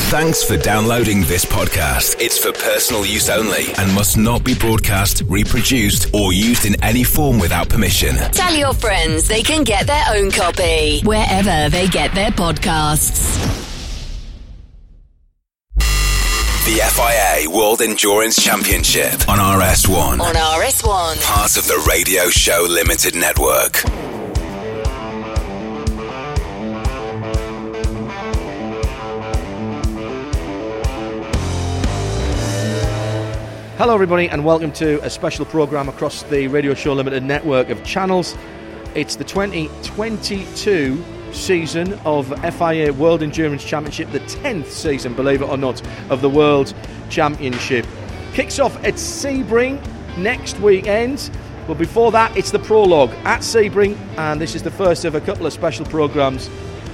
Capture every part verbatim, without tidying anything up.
Thanks for downloading this podcast. It's for personal use only and must not be broadcast, reproduced, or used in any form without permission. Tell your friends they can get their own copy wherever they get their podcasts. The F I A World Endurance Championship on R S one. On R S one. Part of the Radio Show Limited Network. Hello everybody and welcome to a special programme across the Radio Show Limited network of channels. It's the twenty twenty-two season of F I A World Endurance Championship, the tenth season, believe it or not, of the World Championship. Kicks off at Sebring next weekend, but before that it's the prologue at Sebring, and this is the first of a couple of special programmes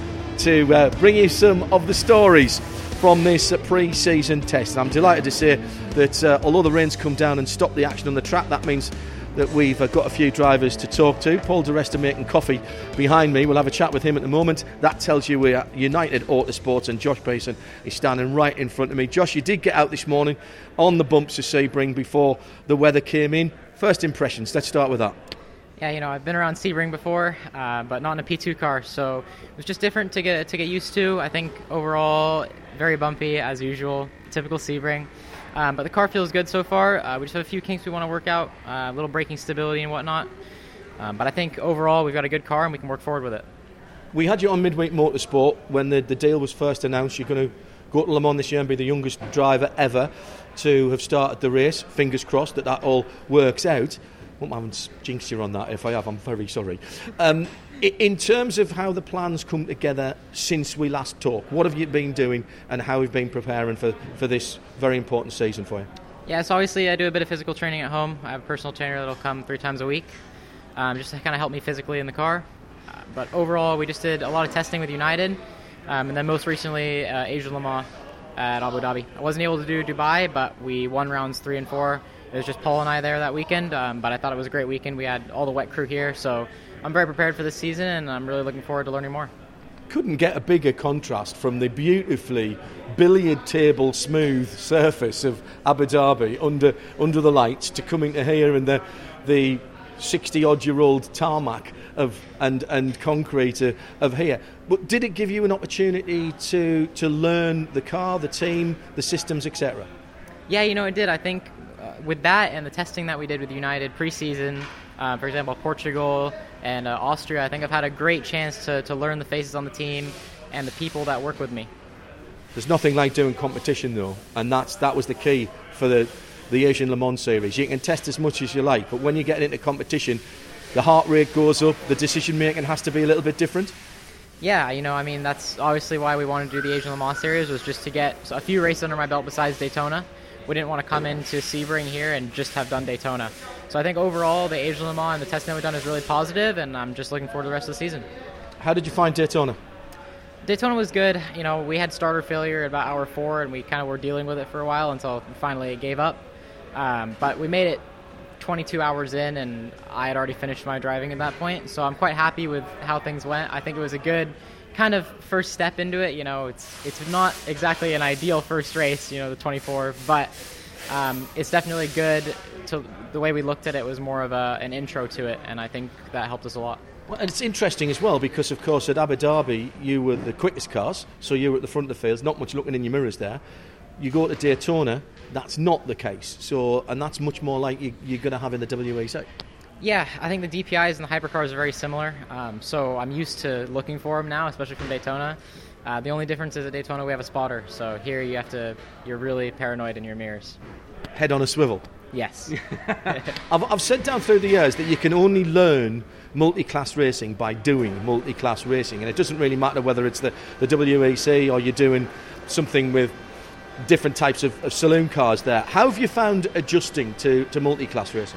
to uh, bring you some of the stories from this pre-season test. And I'm delighted to say that uh, although the rain's come down and stopped the action on the track, that means that we've uh, got a few drivers to talk to. Paul Di Resta making coffee behind me. We'll have a chat with him at the moment. That tells you we're United Autosports, and Josh Payson is standing right in front of me. Josh, you did get out this morning on the bumps of Sebring before the weather came in. First impressions, let's start with that. Yeah, you know, I've been around Sebring before, uh, but not in a P two car, so it was just different to get to get used to. I think overall, very bumpy as usual, typical Sebring. Um, but the car feels good so far. Uh, we just have a few kinks we want to work out, uh, a little braking stability and whatnot. Um, but I think overall we've got a good car and we can work forward with it. We had you on Midweek Motorsport when the, the deal was first announced. You're going to go to Le Mans this year and be the youngest driver ever to have started the race. Fingers crossed that that all works out. I haven't jinxed you on that. If I have, I'm very sorry. Um, in terms of how the plans come together since we last talked, what have you been doing and how have you been preparing for, for this very important season for you? Yeah, so obviously I do a bit of physical training at home. I have a personal trainer that'll come three times a week, um, just to kind of help me physically in the car. Uh, but overall, we just did a lot of testing with United, um, and then most recently uh, Asia Le Mans at Abu Dhabi. I wasn't able to do Dubai, but we won rounds three and four. It was just Paul and I there that weekend, um, but I thought it was a great weekend. We had all the wet crew here, so I'm very prepared for this season, and I'm really looking forward to learning more. Couldn't get a bigger contrast from the beautifully billiard table smooth surface of Abu Dhabi under under the lights to coming to here in the the sixty-odd-year-old tarmac of and and concrete of, of here. But did it give you an opportunity to to learn the car, the team, the systems, et cetera? Yeah, you know, it did. I think uh, with that and the testing that we did with United preseason, uh, for example, Portugal and uh, Austria, I think I've had a great chance to, to learn the faces on the team and the people that work with me. There's nothing like doing competition, though, and that's that was the key for the, the Asian Le Mans series. You can test as much as you like, but when you get into competition, the heart rate goes up, the decision-making has to be a little bit different. Yeah, you know, I mean, that's obviously why we wanted to do the Asian Le Mans series, was just to get a few races under my belt besides Daytona. We didn't want to come into Sebring here and just have done Daytona. So I think overall the Asian Le Mans and the testing that we've done is really positive, and I'm just looking forward to the rest of the season. How did you find Daytona? Daytona was good. You know, we had starter failure at about hour four, and we kind of were dealing with it for a while until finally it gave up. Um, but we made it twenty-two hours in, and I had already finished my driving at that point. So I'm quite happy with how things went. I think it was a good kind of first step into it. You know, it's it's not exactly an ideal first race, you know, the twenty-four, but um, it's definitely good. To the way we looked at it was more of a, an intro to it, and I think that helped us a lot. Well, and it's interesting as well because, of course, at Abu Dhabi you were the quickest cars, so you were at the front of the fields, not much looking in your mirrors there. You go to Daytona, that's not the case, so and that's much more like you, you're going to have in the W E C. Yeah, I think the D P Is and the hypercars are very similar, um, so I'm used to looking for them now, especially from Daytona. Uh, the only difference is at Daytona we have a spotter, so here you have to, you're really paranoid in your mirrors. Head on a swivel. Yes. I've, I've said down through the years that you can only learn multi-class racing by doing multi-class racing, and it doesn't really matter whether it's the, the W E C or you're doing something with different types of, of saloon cars there. How have you found adjusting to, to multi-class racing?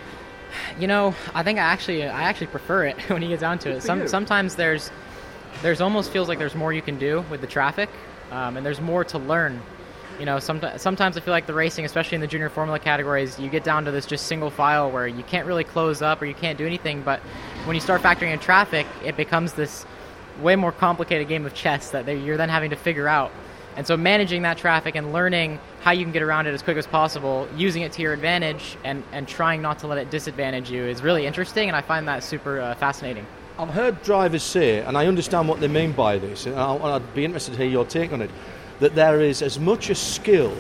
You know, I think I actually I actually prefer it when you get down to it. Some, sometimes there's there's almost feels like there's more you can do with the traffic, um, and there's more to learn. You know, some, sometimes I feel like the racing, especially in the junior formula categories, you get down to this just single file where you can't really close up or you can't do anything. But when you start factoring in traffic, it becomes this way more complicated game of chess that they, you're then having to figure out. And so managing that traffic and learning how you can get around it as quick as possible, using it to your advantage and, and trying not to let it disadvantage you is really interesting, and I find that super uh, fascinating. I've heard drivers say, and I understand what they mean by this, and I'd be interested to hear your take on it, that there is as much a skill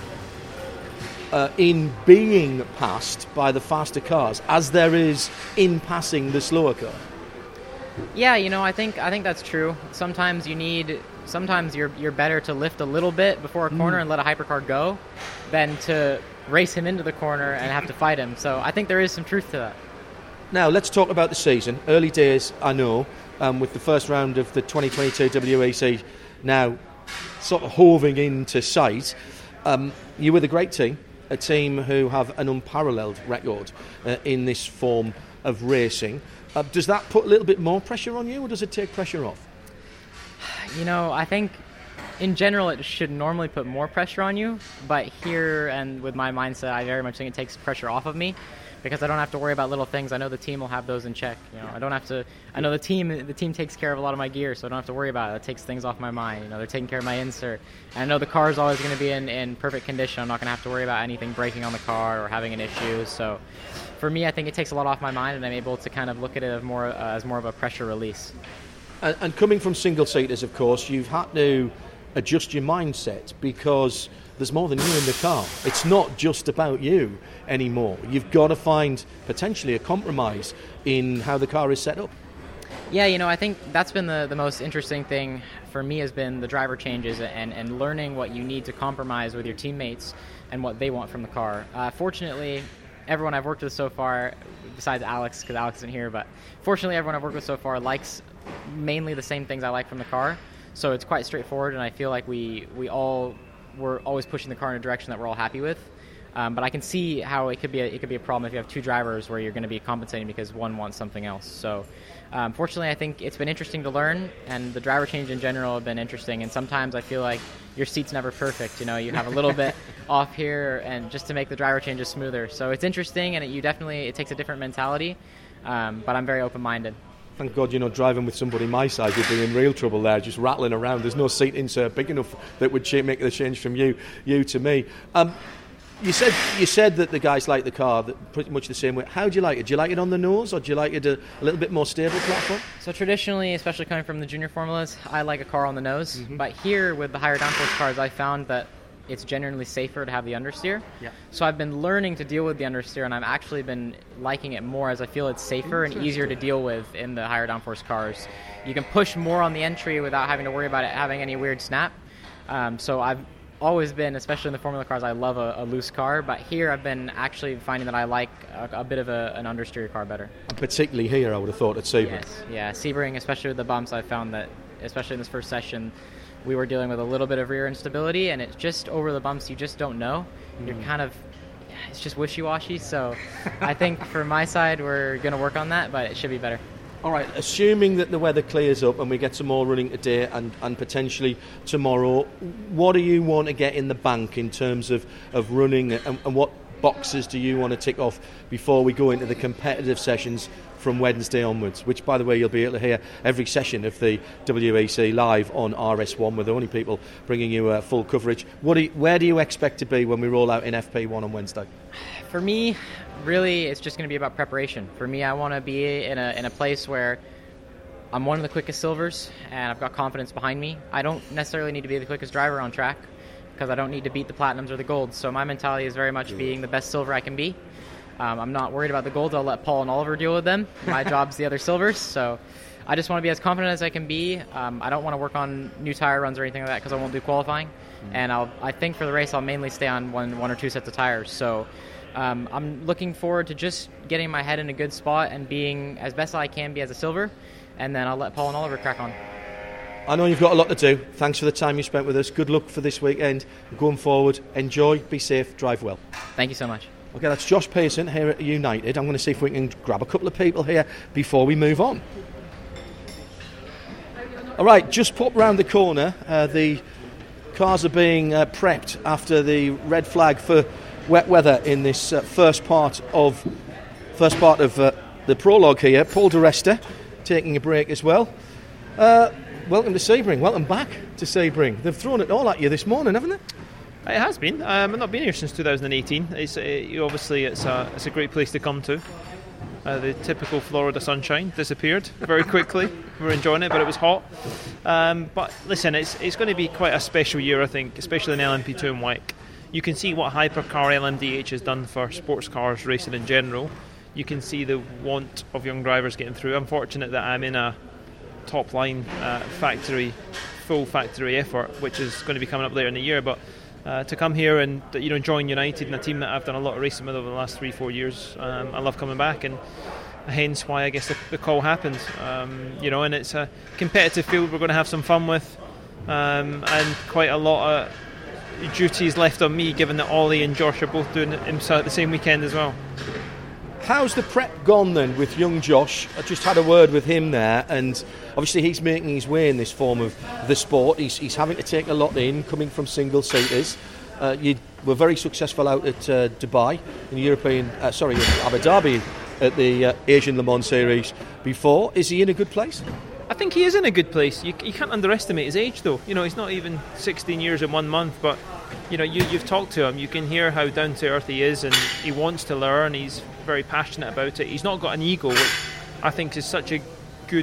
uh, in being passed by the faster cars as there is in passing the slower car. Yeah, you know, I think I think that's true. Sometimes you need, sometimes you're you're better to lift a little bit before a corner mm. and let a hypercar go than to race him into the corner and have to fight him. So I think there is some truth to that. Now, let's talk about the season. Early days, I know, um, with the first round of the twenty twenty-two W E C now sort of hoving into sight. Um, you're with a great team, a team who have an unparalleled record uh, in this form of racing. Uh, does that put a little bit more pressure on you, or does it take pressure off? You know, I think in general it should normally put more pressure on you, but here and with my mindset, I very much think it takes pressure off of me because I don't have to worry about little things. I know the team will have those in check. You know, I don't have to. I know the team. The team takes care of a lot of my gear, so I don't have to worry about it. It takes things off my mind. You know, they're taking care of my insert, and I know the car is always going to be in, in perfect condition. I'm not going to have to worry about anything breaking on the car or having an issue. So, for me, I think it takes a lot off my mind, and I'm able to kind of look at it as more uh, as more of a pressure release. And, and coming from single seaters, of course, you've had to adjust your mindset because there's more than you in the car. It's not just about you anymore. You've got to find potentially a compromise in how the car is set up. Yeah, you know, I think that's been the, the most interesting thing for me has been the driver changes and, and learning what you need to compromise with your teammates and what they want from the car. Uh, fortunately, everyone I've worked with so far, besides Alex, because Alex isn't here, but fortunately everyone I've worked with so far likes mainly the same things I like from the car. So it's quite straightforward, and I feel like we, we all we're always pushing the car in a direction that we're all happy with. Um, but I can see how it could be a, it could be a problem if you have two drivers where you're going to be compensating because one wants something else. So um, fortunately, I think it's been interesting to learn, and the driver change in general have been interesting. And sometimes I feel like your seat's never perfect. You know, you have a little bit off here, and just to make the driver changes smoother. So it's interesting, and it, you definitely it takes a different mentality. Um, but I'm very open-minded. Thank God you're not driving with somebody my size. You'd be in real trouble there, just rattling around. There's no seat insert big enough that would make the change from you, you to me. Um, you said you said that the guys like the car that pretty much the same way. How do you like it? Do you like it on the nose, or do you like it a, a little bit more stable platform? So traditionally, especially coming from the junior formulas, I like a car on the nose. Mm-hmm. But here with the higher downforce cars, I found that it's generally safer to have the understeer. Yeah. So I've been learning to deal with the understeer, and I've actually been liking it more as I feel it's safer and easier to deal with in the higher downforce cars. You can push more on the entry without having to worry about it having any weird snap. Um, so I've always been, especially in the Formula cars, I love a, a loose car, but here I've been actually finding that I like a, a bit of a, an understeer car better. And particularly here, I would have thought at Sebring. Yes, yeah, Sebring, especially with the bumps, I've found that, especially in this first session, we were dealing with a little bit of rear instability, and it's just over the bumps, you just don't know. Mm. You're kind of, it's just wishy-washy, so I think for my side, we're going to work on that, but it should be better. All right, assuming that the weather clears up and we get some more running today and, and potentially tomorrow, what do you want to get in the bank in terms of, of running, and, and what boxes do you want to tick off before we go into the competitive sessions from Wednesday onwards, which, by the way, you'll be able to hear every session of the W E C live on R S one. We're the only people bringing you uh, full coverage. What do you, where do you expect to be when we roll out in F P one on Wednesday? For me, really, it's just going to be about preparation. For me, I want to be in a in a place where I'm one of the quickest silvers, and I've got confidence behind me. I don't necessarily need to be the quickest driver on track, because I don't need to beat the platinums or the golds. So my mentality is very much being the best silver I can be. Um, I'm not worried about the golds. I'll let Paul and Oliver deal with them. My job's the other silvers. So I just want to be as confident as I can be. Um, I don't want to work on new tire runs or anything like that because I won't do qualifying. Mm-hmm. And I'll, I think for the race, I'll mainly stay on one, one or two sets of tires. So um, I'm looking forward to just getting my head in a good spot and being as best I can be as a silver. And then I'll let Paul and Oliver crack on. I know you've got a lot to do. Thanks for the time you spent with us. Good luck for this weekend. Going forward, enjoy, be safe, drive well. Thank you so much. Okay, that's Josh Pearson here at United. I'm going to see if we can grab a couple of people here before we move on. All right, just pop round the corner. Uh, the cars are being uh, prepped after the red flag for wet weather in this uh, first part of first part of uh, the prologue here. Paul di Resta taking a break as well. Uh, welcome to Sebring. Welcome back to Sebring. They've thrown it all at you this morning, haven't they? It has been. Um, I've not been here since two thousand eighteen. It's uh, obviously it's a it's a great place to come to. Uh, the typical Florida sunshine disappeared very quickly. We were enjoying it, but it was hot. Um, but listen, it's it's going to be quite a special year, I think, especially in L M P two and W E C. You can see what Hypercar L M D H has done for sports cars racing in general. You can see the want of young drivers getting through. I'm fortunate that I'm in a top line uh, factory, full factory effort, which is going to be coming up later in the year. But uh, to come here and you know join United and a team that I've done a lot of racing with over the last three, four years, um, I love coming back, and hence why I guess the, the call happened. Um, you know, and it's a competitive field we're going to have some fun with, um, and quite a lot of duties left on me, given that Ollie and Josh are both doing it at the same weekend as well. How's the prep gone then with young Josh? I just had a word with him there, and obviously he's making his way in this form of the sport. He's, he's having to take a lot in, coming from single-seaters. Uh, you were very successful out at uh, Dubai, in the European, uh, sorry, Abu Dhabi at the uh, Asian Le Mans Series before. Is he in a good place? I think he is in a good place. You, you can't underestimate his age, though. You know, he's not even sixteen years in one month, but you know, you, you've talked to him. You can hear how down to earth he is, and he wants to learn. He's very passionate about it. He's not got an ego, which I think is such a good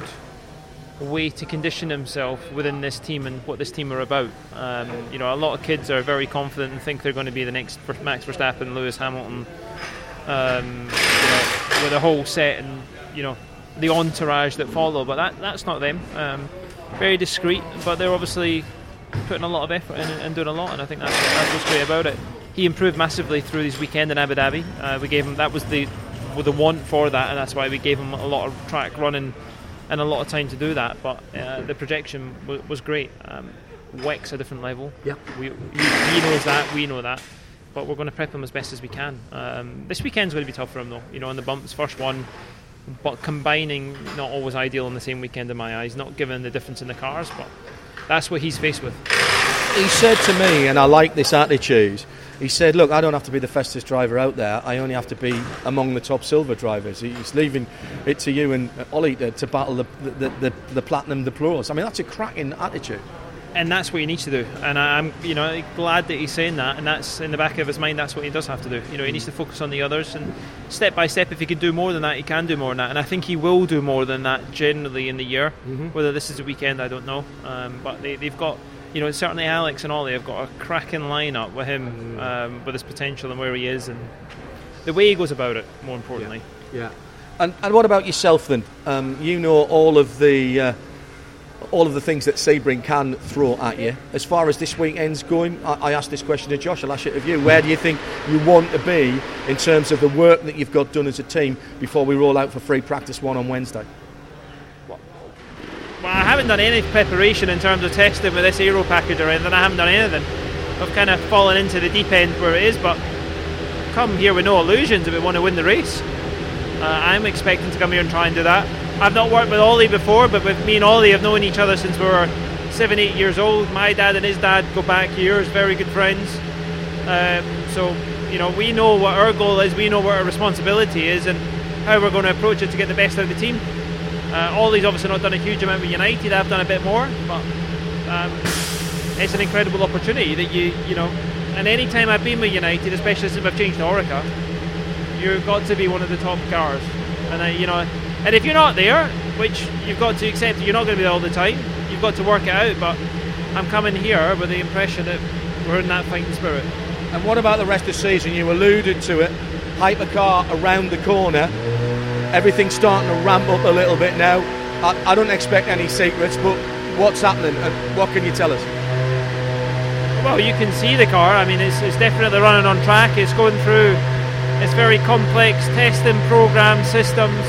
way to condition himself within this team and what this team are about. Um, you know, a lot of kids are very confident and think they're going to be the next Max Verstappen, Lewis Hamilton, um, you know, with a whole set and you know the entourage that follow. But that that's not them. Um, very discreet, but they're obviously putting a lot of effort in and doing a lot, and I think that's, that's what's great about it. He improved massively through his weekend in Abu Dhabi. Uh, we gave him that was the with the want for that, and that's why we gave him a lot of track running and a lot of time to do that. But uh, the projection w- was great. Um, W E C's a different level. Yeah, we, he, he knows that. We know that. But we're going to prep him as best as we can. Um, this weekend's going to be tough for him, though. You know, on the bumps, first one. But combining, not always ideal on the same weekend in my eyes, not given the difference in the cars, but that's what he's faced with. He said to me, and I like this attitude, he said, look, I don't have to be the fastest driver out there, I only have to be among the top silver drivers. He's leaving it to you and Ollie to, to battle the, the, the, the platinum, the pros. I mean, that's a cracking attitude. And that's what he needs to do, and I'm, you know, glad that he's saying that, and that's in the back of his mind. That's what he does have to do. You know, he needs to focus on the others, and step by step, if he can do more than that, he can do more than that. And I think he will do more than that generally in the year. Mm-hmm. Whether this is a weekend, I don't know. Um, but they, they've got, you know, certainly Alex and Ollie have got a cracking lineup with him, um, with his potential and where he is, and the way he goes about it. More importantly, yeah. yeah. And and what about yourself then? Um, you know all of the. Uh, all of the things that Sebring can throw at you. As far as this weekend's going, I, I asked this question to Josh, I'll ask it of you. Where do you think you want to be in terms of the work that you've got done as a team before we roll out for free practice one on Wednesday? Well, I haven't done any preparation in terms of testing with this aero package or anything. I haven't done anything. I've kind of fallen into the deep end where it is, but come here with no illusions if we want to win the race. Uh, I'm expecting to come here and try and do that. I've not worked with Ollie before, but with me and Ollie have known each other since we were seven, eight years old. My dad and his dad go back years, very good friends. Um, so, you know, we know what our goal is, we know what our responsibility is, and how we're going to approach it to get the best out of the team. Uh, Ollie's obviously not done a huge amount with United. I've done a bit more, but um, it's an incredible opportunity that you, you know, and any time I've been with United, especially since I've changed to Orica, you've got to be one of the top cars, and I, you know. And if you're not there, which you've got to accept that you're not going to be there all the time, you've got to work it out, but I'm coming here with the impression that we're in that fighting spirit. And what about the rest of the season? You alluded to it, Hypercar around the corner, everything's starting to ramp up a little bit now. I, I don't expect any secrets, but what's happening and what can you tell us? Well, you can see the car. I mean, it's, it's definitely running on track. It's going through its very complex testing program systems.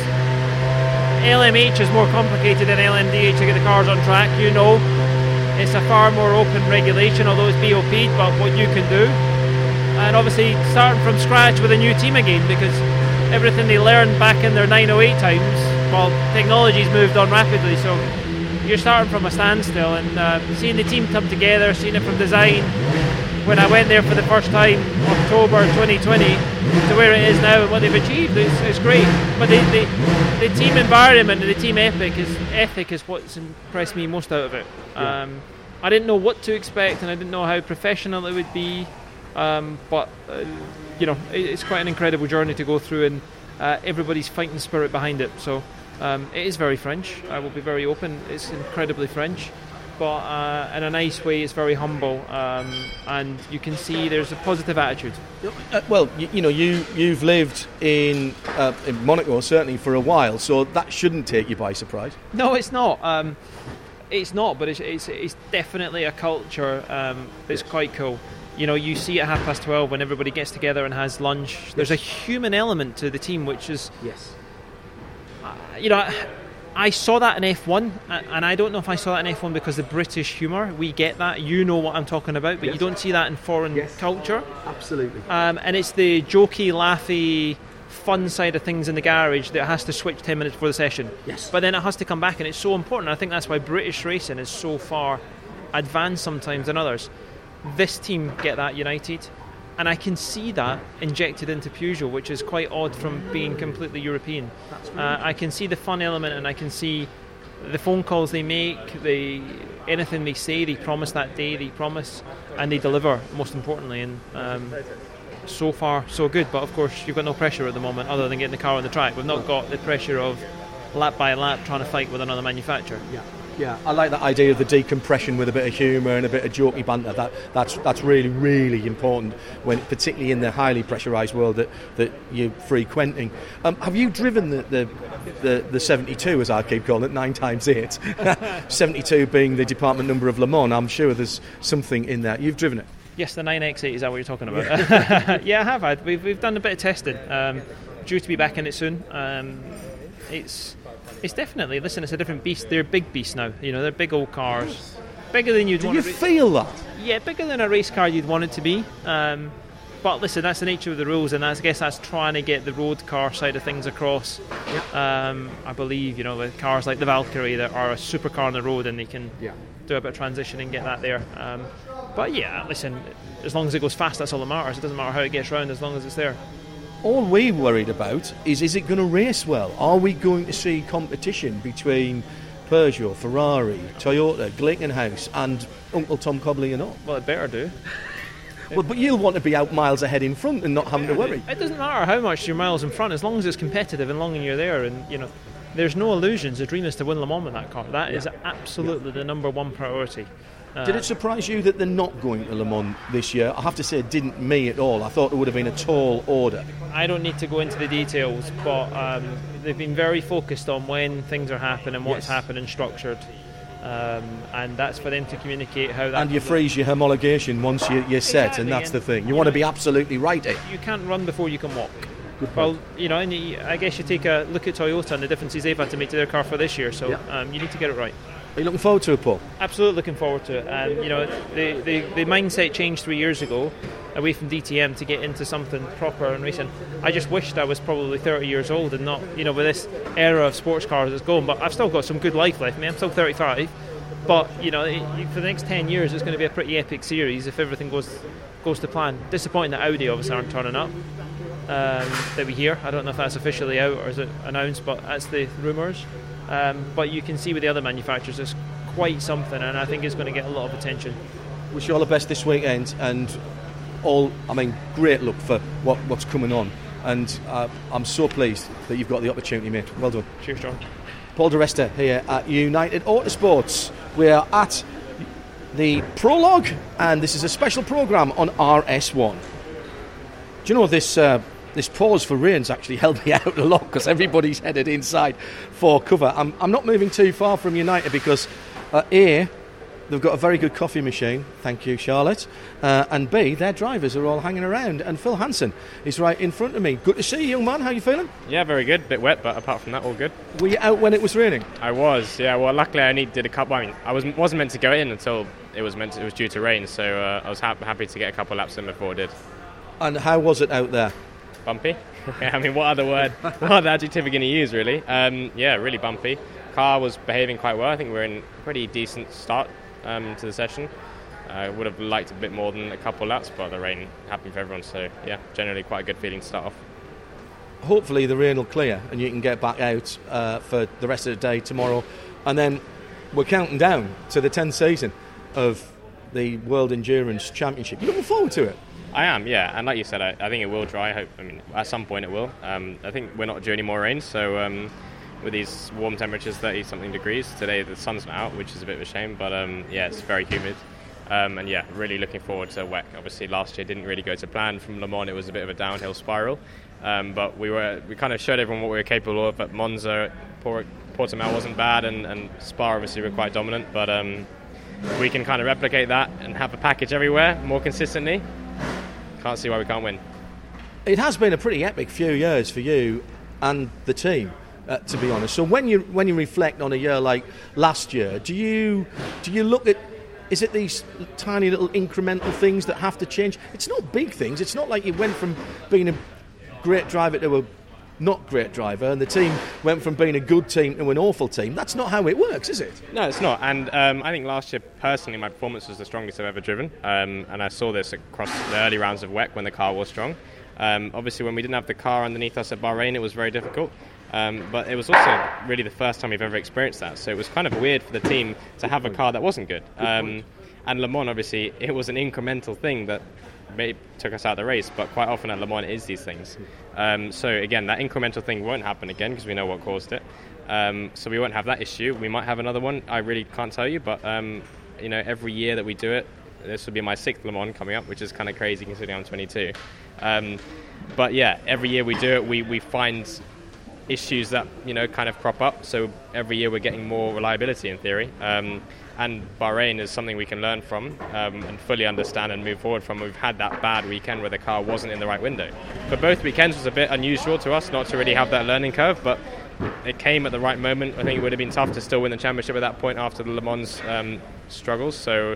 L M H is more complicated than L M D H to get the cars on track. You know, it's a far more open regulation, although it's B O P'd, but what you can do. And obviously starting from scratch with a new team again, because everything they learned back in their nine oh eight times, well, technology's moved on rapidly, so you're starting from a standstill, and uh, seeing the team come together, seeing it from design, when I went there for the first time, October twenty twenty, to where it is now and what they've achieved. It's, it's great. But the, the, the team environment and the team ethic is, ethic is what's impressed me most out of it. Yeah. Um, I didn't know what to expect, and I didn't know how professional it would be. Um, but, uh, you know, it, it's quite an incredible journey to go through, and uh, everybody's fighting spirit behind it. So um, it is very French. I will be very open. It's incredibly French. But uh, in a nice way, it's very humble, um, and you can see there's a positive attitude. Uh, well, you, you know, you, you've lived in, uh, in Monaco, certainly, for a while, so that shouldn't take you by surprise. No, it's not. Um, it's not, but it's, it's, it's definitely a culture um, that's quite cool. You know, you see at half past twelve when everybody gets together and has lunch. Yes. There's a human element to the team, which is... Yes. Uh, you know... I saw that in F one, and I don't know if I saw that in F one because the British humour, we get that, you know what I'm talking about, but yes. You don't see that in foreign yes. culture. Absolutely. Um, and it's the jokey, laughy, fun side of things in the garage that has to switch ten minutes before the session. Yes. But then it has to come back, and it's so important. I think that's why British racing is so far advanced sometimes than others. This team get that united. And I can see that injected into Peugeot, which is quite odd from being completely European. Uh, I can see the fun element, and I can see the phone calls they make, the anything they say, they promise that day, they promise, and they deliver, most importantly. And um, so far, so good. But of course, you've got no pressure at the moment other than getting the car on the track. We've not got the pressure of lap by lap trying to fight with another manufacturer. Yeah. Yeah, I like that idea of the decompression with a bit of humour and a bit of jokey banter. That that's that's really really important when, particularly in the highly pressurised world that, that you're frequenting. Um, have you driven the, the the the seventy-two, as I keep calling it, nine times eight? seventy-two being the department number of Le Mans. I'm sure there's something in that. You've driven it. Yes, the nine X eight, is that what you're talking about? Yeah, I have had. We've we've done a bit of testing. Um, due to be back in it soon. Um, it's. It's definitely, listen, it's a different beast. They're big beasts now. You know, they're big old cars. Bigger than you'd Do want you to be. feel that? Yeah, bigger than a race car you'd want it to be. Um, but listen, that's the nature of the rules, and that's, I guess that's trying to get the road car side of things across. Yep. Um, I believe, you know, with cars like the Valkyrie that are a supercar on the road, and they can yeah. do a bit of transition and get that there. Um, but yeah, listen, as long as it goes fast, that's all that matters. It doesn't matter how it gets round as long as it's there. All we're worried about is, is it going to race well? Are we going to see competition between Peugeot, Ferrari, Toyota, Glickenhaus and Uncle Tom Cobley and all? Well, it better do. Well, but you'll want to be out miles ahead in front and not having to worry. It doesn't matter how much you're miles in front, as long as it's competitive and long and you're there. And, you know, there's no illusions. The dream is to win Le Mans with that car. That yeah. is absolutely yeah. the number one priority. Uh, Did it surprise you that they're not going to Le Mans this year? I have to say it didn't me at all. I thought it would have been a tall order. I don't need to go into the details, but um, they've been very focused on when things are happening, what's yes. happening, structured. Um, and that's for them to communicate how that... And you freeze your homologation once you, you're set, exactly. and that's and the thing. You, you want know, to be absolutely right. Eh? You can't run before you can walk. Well, you know, and you, I guess you take a look at Toyota and the differences they've had to make to their car for this year, so yeah. um, you need to get it right. Are you looking forward to it, Paul? Absolutely looking forward to it. And, you know, the, the, the mindset changed three years ago away from D T M to get into something proper and racing. I just wished I was probably thirty years old and not, you know, with this era of sports cars that's going. But I've still got some good life left. I mean, I'm still thirty-five. But, you know, it, for the next ten years, it's going to be a pretty epic series if everything goes goes to plan. Disappointing that Audi obviously aren't turning up. Um, that we hear. I don't know if that's officially out or is it announced, but that's the rumours. Um, but you can see with the other manufacturers it's quite something, and I think it's going to get a lot of attention. Wish you all the best this weekend, and all, I mean, great luck for what, what's coming on, and uh, I'm so pleased that you've got the opportunity, mate. Well done. Cheers, John. Paul di Resta here at United Autosports. We are at the prologue, and this is a special programme on R S one. Do you know this... Uh, This pause for rain's actually helped me out a lot because everybody's headed inside for cover. I'm, I'm not moving too far from United because uh, A, they've got a very good coffee machine, thank you Charlotte, uh, and B, their drivers are all hanging around, and Phil Hansen is right in front of me. Good to see you, young man. How are you feeling? Yeah, very good. Bit wet, but apart from that, all good. Were you out when it was raining? I was, yeah. Well, luckily I only did a couple. I mean, I wasn't wasn't meant to go in until it was meant to, it was due to rain, so uh, I was ha- happy to get a couple laps in before it did. And how was it out there? Bumpy. Yeah, I mean, what other word, what other adjective are we going to use, really? Um, yeah, really bumpy. Car was behaving quite well. I think we're in a pretty decent start um, to the session. I would have liked a bit more than a couple laps, but the rain happened for everyone. So yeah, generally quite a good feeling to start off. Hopefully the rain will clear and you can get back out uh, for the rest of the day tomorrow, and then we're counting down to the tenth season of the World Endurance Championship. You looking forward to it? I am, yeah, and like you said, I, I think it will dry. I hope. I mean, at some point it will. Um, I think we're not due any more rain, so um, with these warm temperatures, thirty something degrees today, the sun's not out, which is a bit of a shame. But um, yeah, it's very humid, um, and yeah, really looking forward to W E C. Obviously, last year didn't really go to plan. From Le Mans, it was a bit of a downhill spiral, um, but we were we kind of showed everyone what we were capable of. At Monza, Port- Portimao wasn't bad, and, and Spa obviously were quite dominant, but um, we can kind of replicate that and have a package everywhere more consistently. Can't see why we can't win. It has been a pretty epic few years for you and the team, uh, to be honest. So when you when you reflect on a year like last year, do you do you look at, is it these tiny little incremental things that have to change? It's not big things. It's not like you went from being a great driver to a not great driver, and the team went from being a good team to an awful team. That's not how it works, is it? No, it's not. And um, I think last year, personally, my performance was the strongest I've ever driven. Um, and I saw this across the early rounds of W E C when the car was strong. Um, obviously, when we didn't have the car underneath us at Bahrain, it was very difficult. Um, but it was also really the first time we've ever experienced that. So it was kind of weird for the team to have a car that wasn't good. Um, and Le Mans, obviously, it was an incremental thing that maybe took us out of the race, but quite often at Le Mans it is these things. Um, so again, that incremental thing won't happen again because we know what caused it. Um, so we won't have that issue. We might have another one. I really can't tell you, but um, you know, every year that we do it, this will be my sixth Le Mans coming up, which is kind of crazy considering I'm twenty-two. Um, but yeah, every year we do it, we we find issues that, you know, kind of crop up. So every year we're getting more reliability in theory. Um, And Bahrain is something we can learn from um, and fully understand and move forward from. We've had that bad weekend where the car wasn't in the right window. But both weekends was a bit unusual to us, not to really have that learning curve, but it came at the right moment. I think it would have been tough to still win the championship at that point after the Le Mans um, struggles. So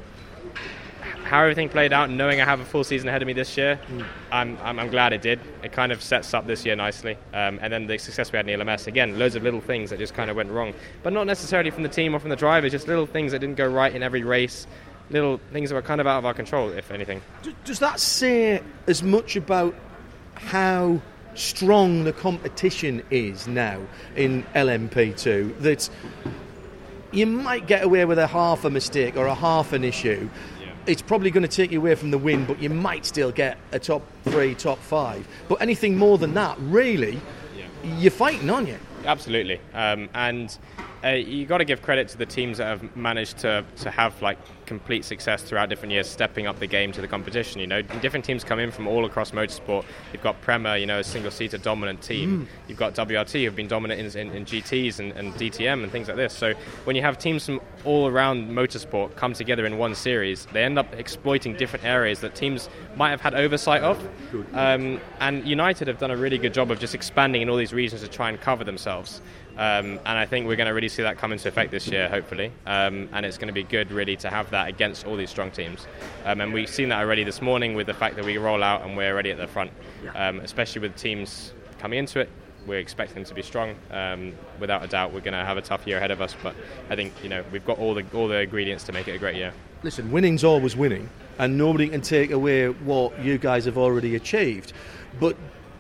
how everything played out, knowing I have a full season ahead of me this year, mm. I'm, I'm I'm glad it did. It kind of sets up this year nicely. Um, and then the success we had in the L M S, again, loads of little things that just kind of went wrong. But not necessarily from the team or from the drivers, just little things that didn't go right in every race, little things that were kind of out of our control, if anything. Does that say as much about how strong the competition is now in L M P two, that you might get away with a half a mistake or a half an issue? It's probably going to take you away from the win, but you might still get a top three, top five. But anything more than that, really, yeah. you're fighting, aren't you? Absolutely. Um, and uh, you got to give credit to the teams that have managed to, to have like complete success throughout different years, stepping up the game to the competition. You know, different teams come in from all across motorsport. You've got Prema, you know, a single-seater dominant team. Mm. You've got W R T, who've been dominant in, in, in G Ts and, and D T M and things like this. So when you have teams from all around motorsport come together in one series, they end up exploiting different areas that teams might have had oversight of. Um, and United have done a really good job of just expanding in all these regions to try and cover themselves. Um, and I think we're going to really see that come into effect this year, hopefully. Um, and it's going to be good, really, to have that against all these strong teams. Um, and we've seen that already this morning with the fact that we roll out and we're already at the front, um, especially with teams coming into it. We're expecting them to be strong. Um, without a doubt, we're going to have a tough year ahead of us. But I think, you know, we've got all the all the ingredients to make it a great year. Listen, winning's always winning, and nobody can take away what you guys have already achieved. But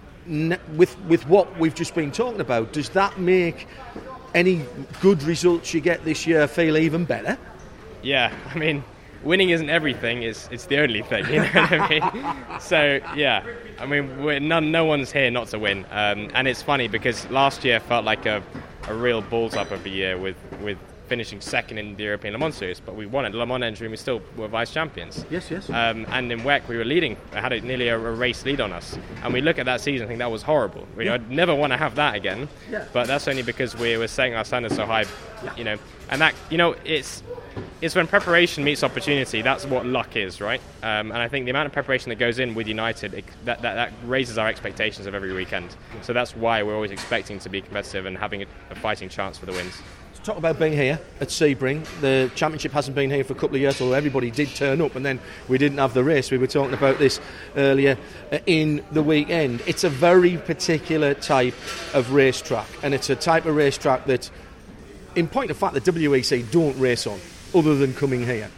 with with what we've just been talking about, does that make any good results you get this year feel even better? Yeah, I mean, winning isn't everything, it's it's the only thing, you know what I mean? So, yeah, I mean, we're none, no one's here not to win. Um, and it's funny because last year felt like a, a real balls up of a year with, with finishing second in the European Le Mans Series, but we won at Le Mans entry and we still were vice champions. Yes, yes. Um, and in W E C we were leading, I had a, nearly a, a race lead on us. And we look at that season and think that was horrible. We, yeah. I'd never want to have that again. Yeah. But that's only because we were setting our standards so high, yeah. you know. And that, you know, it's it's when preparation meets opportunity, that's what luck is, right? Um, and I think the amount of preparation that goes in with United, it, that, that, that raises our expectations of every weekend. Yeah. So that's why we're always expecting to be competitive and having a, a fighting chance for the wins. Talk about being here at Sebring. The championship hasn't been here for a couple of years, although everybody did turn up, and then we didn't have the race. We were talking about this earlier in the weekend. It's a very particular type of racetrack, and it's a type of racetrack that, in point of fact, the W E C don't race on, other than coming here.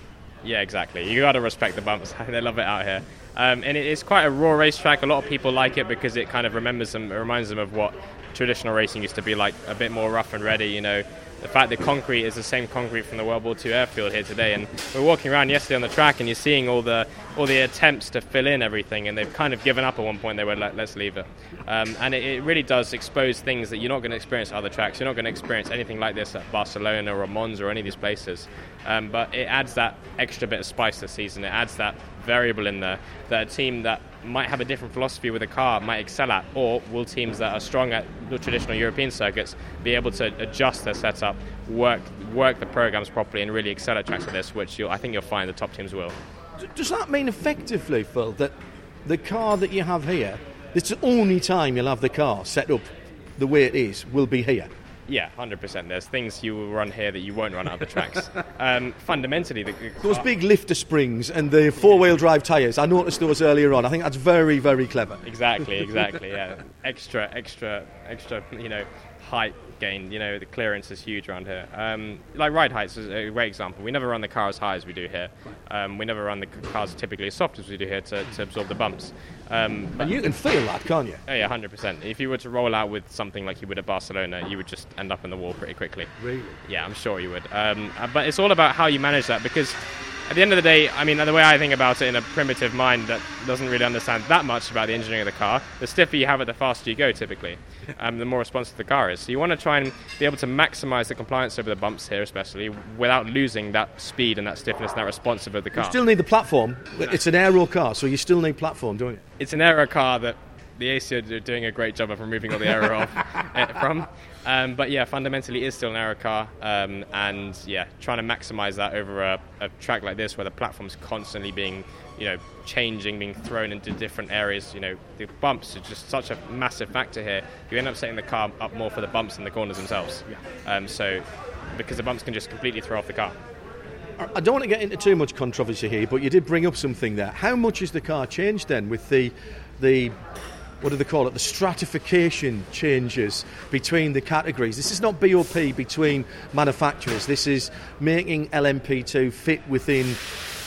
Yeah, exactly. You got to respect the bumps. They love it out here. Um, and it, it's quite a raw racetrack. A lot of people like it because it kind of remembers them, it reminds them of what traditional racing used to be like, a bit more rough and ready, you know. The fact that concrete is the same concrete from the World War Two airfield here today, and we're walking around yesterday on the track and you're seeing all the all the attempts to fill in everything, and they've kind of given up at one point. They were like, let's leave it. Um, and it, it really does expose things that you're not going to experience at other tracks. You're not going to experience anything like this at Barcelona or Monza or any of these places. Um, but it adds that extra bit of spice this season. It adds that variable in there that a team that might have a different philosophy with a car might excel at, or will teams that are strong at the traditional European circuits be able to adjust their setup, work work the programs properly, and really excel at tracks like this, which you'll, I think you'll find the top teams will. Does that mean effectively, Phil, that the car that you have here, it's the only time you'll have the car set up the way it is, will be here? Yeah, one hundred percent. There's things you will run here that you won't run at other tracks. Um, fundamentally, the, the those big lifter springs and the four-wheel drive tyres, I noticed those earlier on. I think that's very, very clever. Exactly, exactly, yeah. Extra, extra, extra, you know, height gain. You know, the clearance is huge around here. Um, like ride heights is a great example. We never run the car as high as we do here. Um, we never run the cars typically as soft as we do here to, to absorb the bumps. Um, and you can feel that, can't you? Oh yeah, one hundred percent. If you were to roll out with something like you would at Barcelona, you would just end up in the wall pretty quickly. Really? Yeah, I'm sure you would. Um, but it's all about how you manage that, because at the end of the day, I mean, the way I think about it in a primitive mind that doesn't really understand that much about the engineering of the car, the stiffer you have it, the faster you go, typically. Um, the more responsive the car is. So you want to try and be able to maximize the compliance over the bumps here, especially, without losing that speed and that stiffness and that responsive of the car. You still need the platform. It's an aero car, so you still need platform, don't you? It's an aero car that the A C are doing a great job of removing all the aero off from. Um, but yeah, fundamentally it is still an aero car, um, and yeah, trying to maximize that over a, a track like this where the platform's constantly being, you know, changing, being thrown into different areas. You know, the bumps are just such a massive factor here. You end up setting the car up more for the bumps than the corners themselves. Yeah. Um, so, because the bumps can just completely throw off the car. I don't want to get into too much controversy here, but you did bring up something there. How much has the car changed then with the the what do they call it, the stratification changes between the categories? This is not B O P between manufacturers. This is making L M P two fit within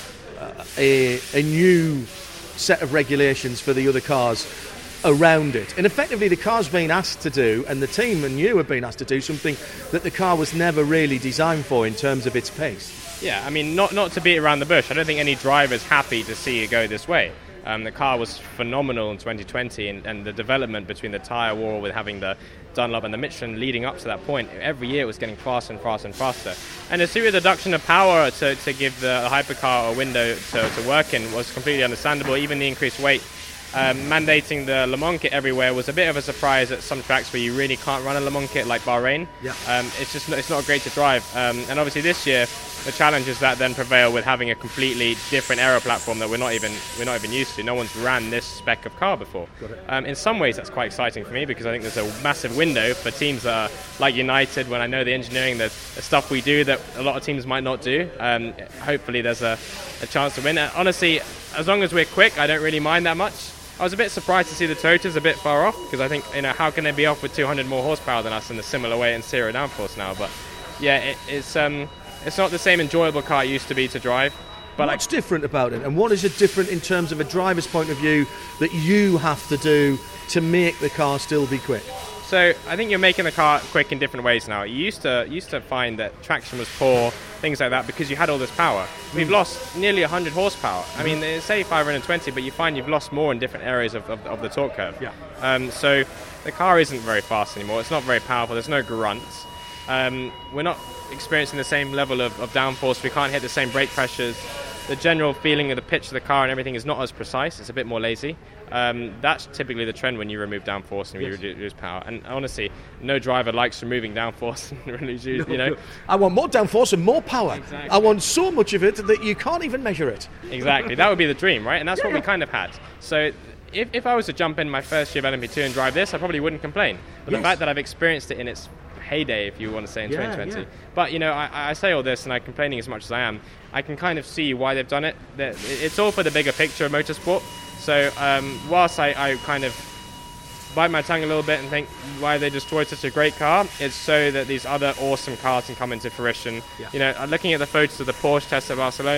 uh, a, a new set of regulations for the other cars around it. And effectively the car's been asked to do, and the team and you have been asked to do something that the car was never really designed for in terms of its pace. Yeah, I mean, not, not to beat around the bush. I don't think any driver's happy to see it go this way. Um, the car was phenomenal in twenty twenty, and, and the development between the tyre war with having the Dunlop and the Michelin leading up to that point, every year it was getting faster and faster and faster. And the serious reduction of power to, to give the hypercar a window to, to work in was completely understandable. Even the increased weight, um, mandating the Le Mans kit everywhere was a bit of a surprise at some tracks where you really can't run a Le Mans kit like Bahrain. Yeah. Um, it's just it's not great to drive. Um, and obviously this year, the challenges that then prevail with having a completely different aero platform that we're not even we're not even used to. No one's ran this spec of car before. Um, in some ways, that's quite exciting for me because I think there's a massive window for teams that are like United. When I know the engineering, there's the stuff we do that a lot of teams might not do. Um, hopefully, there's a, a chance to win. And honestly, as long as we're quick, I don't really mind that much. I was a bit surprised to see the Toyotas a bit far off because I think, you know, how can they be off with two hundred more horsepower than us in a similar way in zero downforce now? But yeah, it, it's um. It's not the same enjoyable car it used to be to drive. But What's I, different about it? And what is it different in terms of a driver's point of view that you have to do to make the car still be quick? So I think you're making the car quick in different ways now. You used to used to find that traction was poor, things like that, because you had all this power. We've mm. lost nearly one hundred horsepower. I mean, say five hundred twenty, but you find you've lost more in different areas of, of, of the torque curve. Yeah. Um, so the car isn't very fast anymore. It's not very powerful. There's no grunts. Um, we're not experiencing the same level of, of downforce. We can't hit the same brake pressures. The general feeling of the pitch of the car and everything is not as precise. It's a bit more lazy. Um, that's typically the trend when you remove downforce and yes. you reduce power. And honestly, no driver likes removing downforce and reduce, you know. I want more downforce and more power. Exactly. I want so much of it that you can't even measure it. Exactly. That would be the dream, right? And that's yeah. what we kind of had. So if, if I was to jump in my first year of L M P two and drive this, I probably wouldn't complain. But yes. the fact that I've experienced it in its heyday, if you want to say, in yeah, twenty twenty. Yeah. But, you know, I, I say all this and I'm complaining as much as I am. I can kind of see why they've done it. It's all for the bigger picture of motorsport. So um, whilst I, I kind of bite my tongue a little bit and think why they destroyed such a great car, it's so that these other awesome cars can come into fruition. Yeah. You know, looking at the photos of the Porsche test at Barcelona,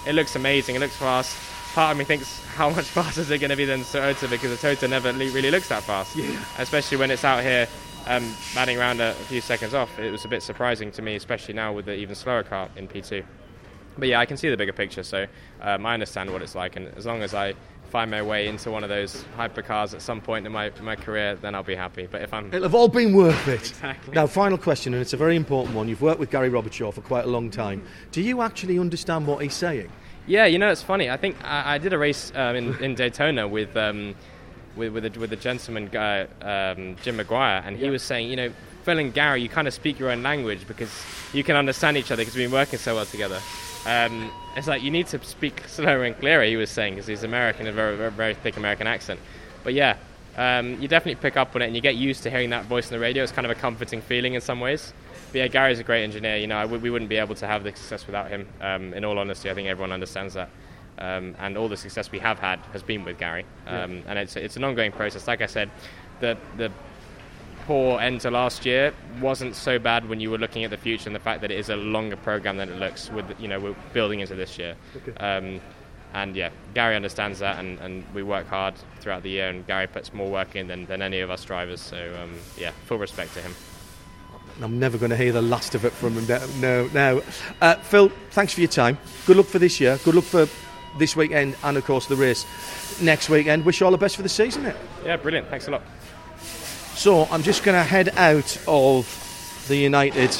it looks amazing. It looks fast. Part of me thinks, how much faster is it going to be than Toyota, because the Toyota never le- really looks that fast, yeah. Especially when it's out here um, batting around a, a few seconds off. It was a bit surprising to me, especially now with the even slower car in P two. But yeah, I can see the bigger picture, so um, I understand what it's like, and as long as I find my way into one of those hypercars at some point in my, my career, then I'll be happy. But if I'm... It'll have all been worth it. Exactly. Now, final question, and it's a very important one. You've worked with Gary Robertshaw for quite a long time. Do you actually understand what he's saying? Yeah, you know, it's funny. I think I, I did a race um, in, in Daytona with um, with with a, with a gentleman guy, um, Jim Maguire, and he yeah. was saying, you know, Phil and Gary, you kind of speak your own language because you can understand each other because we've been working so well together. Um, it's like you need to speak slower and clearer, he was saying, because he's American, a very, very, very thick American accent. But yeah, um, you definitely pick up on it and you get used to hearing that voice on the radio. It's kind of a comforting feeling in some ways. But yeah, Gary's a great engineer. You know, I, we wouldn't be able to have the success without him. Um, in all honesty, I think everyone understands that. Um, and all the success we have had has been with Gary. Um, yeah. And it's it's an ongoing process. Like I said, the the poor end to last year wasn't so bad when you were looking at the future and the fact that it is a longer program than it looks. With you know, we're building into this year. Okay. Um, and yeah, Gary understands that, and, and we work hard throughout the year. And Gary puts more work in than, than any of us drivers. So um, yeah, full respect to him. I'm never going to hear the last of it from him. No, no. Uh, Phil, thanks for your time. Good luck for this year. Good luck for this weekend and, of course, the race next weekend. Wish you all the best for the season, mate. Yeah, brilliant. Thanks a lot. So I'm just going to head out of the United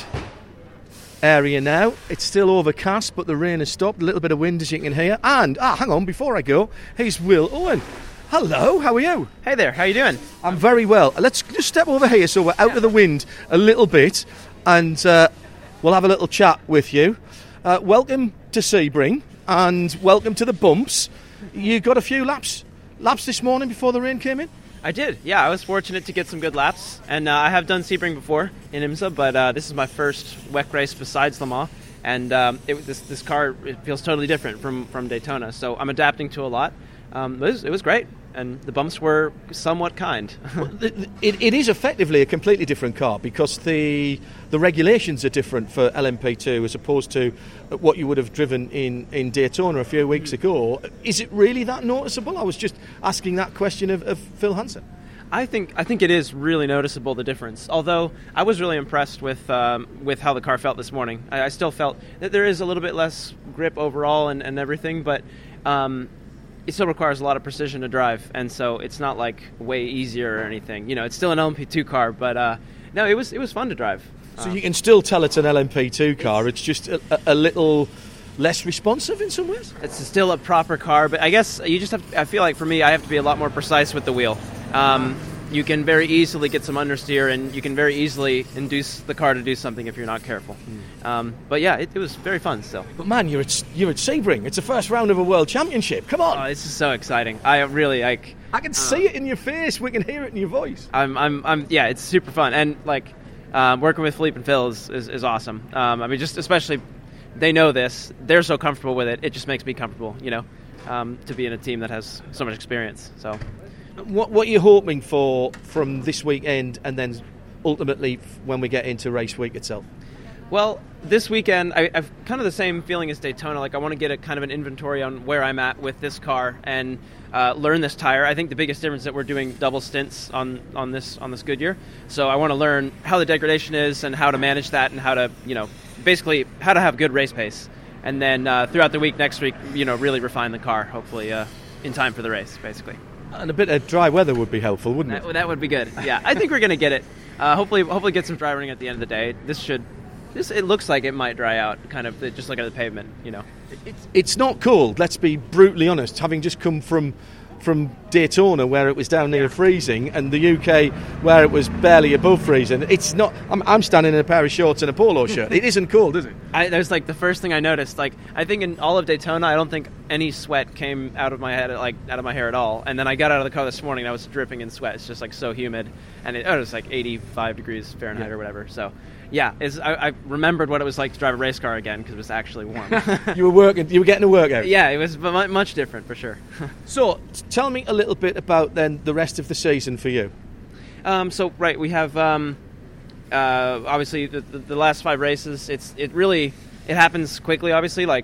area now. It's still overcast, but the rain has stopped. A little bit of wind, as you can hear. And, ah, hang on, before I go, here's Will Owen. Hello, how are you? Hey there, how you doing? I'm very well. Let's just step over here so we're out yeah. of the wind a little bit, and uh, we'll have a little chat with you. Uh, welcome to Sebring, and welcome to the bumps. You got a few laps laps this morning before the rain came in? I did, yeah. I was fortunate to get some good laps, and uh, I have done Sebring before in IMSA, but uh, this is my first W E C race besides Le Mans, and um, it, this this car it feels totally different from, from Daytona, so I'm adapting to a lot. Um, it was, it was great, and the bumps were somewhat kind. it, it, it is effectively a completely different car because the the regulations are different for L M P two as opposed to what you would have driven in, in Daytona a few weeks ago. Is it really that noticeable? I was just asking that question of, of Phil Hansen. I think I think it is really noticeable, the difference. Although I was really impressed with um, with how the car felt this morning. I, I still felt that there is a little bit less grip overall and, and everything, but um, it still requires a lot of precision to drive, and so it's not like way easier or anything. You know, it's still an L M P two car, but uh, no, it was it was fun to drive. So um, you can still tell it's an L M P two car. It's, it's just a, a little less responsive in some ways. It's still a proper car, but I guess you just have to, I feel like for me, I have to be a lot more precise with the wheel. Um, you can very easily get some understeer, and you can very easily induce the car to do something if you're not careful. Mm. Um, but yeah, it, it was very fun still. But man, you're at you're at Sebring. It's the first round of a world championship. Come on! Oh, this is so exciting. I really like. I can uh, see it in your face. We can hear it in your voice. I'm, I'm, I'm. Yeah, it's super fun, and like um, working with Philippe and Phil is is, is awesome. Um, I mean, just especially they know this. They're so comfortable with it. It just makes me comfortable, you know, um, to be in a team that has so much experience. So. What what are you hoping for from this weekend and then ultimately when we get into race week itself? Well, this weekend I, I've kind of the same feeling as Daytona. Like I want to get a kind of an inventory on where I'm at with this car and uh, learn this tire. I think the biggest difference is that we're doing double stints on, on this on this Goodyear. So I want to learn how the degradation is and how to manage that and how to, you know, basically how to have good race pace. And then uh, throughout the week next week, you know, really refine the car, hopefully uh, in time for the race, basically. And a bit of dry weather would be helpful, wouldn't that, it? That would be good. Yeah, I think we're going to get it. Uh, hopefully, hopefully get some dry running at the end of the day. This should, this it looks like it might dry out. Kind of just look at the pavement, you know. It's, it's not cold. Let's be brutally honest. Having just come from from Daytona where it was down near yeah. freezing, and the U K where it was barely above freezing, it's not. I'm, I'm standing in a pair of shorts and a polo shirt. It isn't cold, is it? I, that was like the first thing I noticed. Like I think in all of Daytona, I don't think any sweat came out of my head, like out of my hair at all. And then I got out of the car this morning, and I was dripping in sweat. It's just like so humid, and it, oh, it was like eighty-five degrees Fahrenheit yeah. or whatever. So. Yeah, it's, I, I remembered what it was like to drive a race car again because it was actually warm. You were working. You were getting a workout. Yeah, it was much different for sure. So, tell me a little bit about then the rest of the season for you. Um, so, right, we have um, uh, obviously the, the, the last five races. It's it really it happens quickly. Obviously, like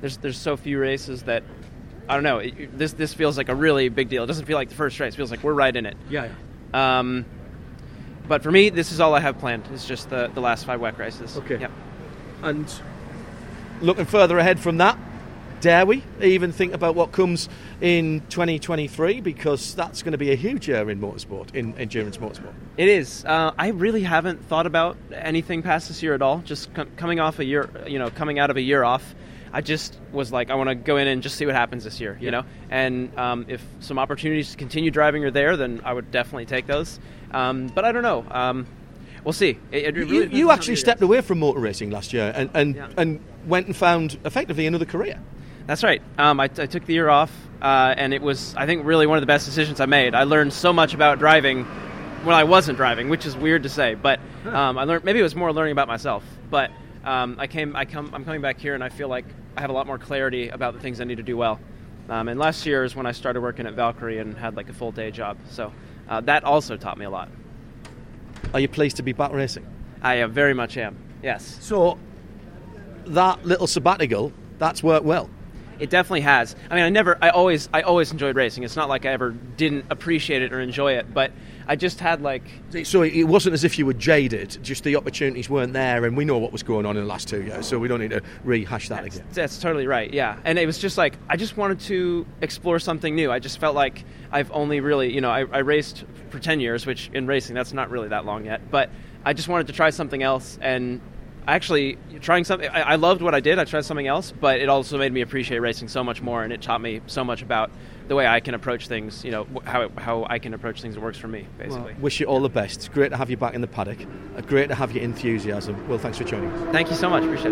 there's there's so few races that I don't know. It, this this feels like a really big deal. It doesn't feel like the first race. It feels like we're right in it. Yeah. yeah. Um, but for me, this is all I have planned. It's just the the last five W E C races. Okay. Yep. And looking further ahead from that, dare we even think about what comes in twenty twenty-three? Because that's going to be a huge year in motorsport, in endurance motorsport. It is. Uh, I really haven't thought about anything past this year at all. Just com- coming off a year, you know, coming out of a year off, I just was like, I want to go in and just see what happens this year, you yeah. know? And um, if some opportunities to continue driving are there, then I would definitely take those. Um, but I don't know. Um, we'll see. It, it really you you actually stepped away from motor racing last year and, and, yeah. and went and found, effectively, another career. That's right. Um, I, I took the year off, uh, and it was, I think, really one of the best decisions I made. I learned so much about driving when I wasn't driving, which is weird to say, but um, I learned. Maybe it was more learning about myself. But um, I came, I come, I'm coming back here, and I feel like I have a lot more clarity about the things I need to do well. Um, and last year is when I started working at Valkyrie and had like a full day job. So uh, that also taught me a lot. Are you pleased to be back racing? I uh, very much am. Yes. So that little sabbatical, that's worked well. It definitely has. I mean, I never, I always, I always enjoyed racing. It's not like I ever didn't appreciate it or enjoy it, but I just had like... So it wasn't as if you were jaded, just the opportunities weren't there, and we know what was going on in the last two years, so we don't need to rehash that that's, again. That's totally right, yeah. And it was just like, I just wanted to explore something new. I just felt like I've only really, you know, I, I raced for ten years, which in racing, that's not really that long yet, but I just wanted to try something else, and actually trying something, I, I loved what I did. I tried something else, but it also made me appreciate racing so much more, and it taught me so much about the way I can approach things, you know, how it, how I can approach things that works for me, basically. Well, wish you all the best. It's great to have you back in the paddock. Uh, great to have your enthusiasm. Will, thanks for joining us. Thank you so much. Appreciate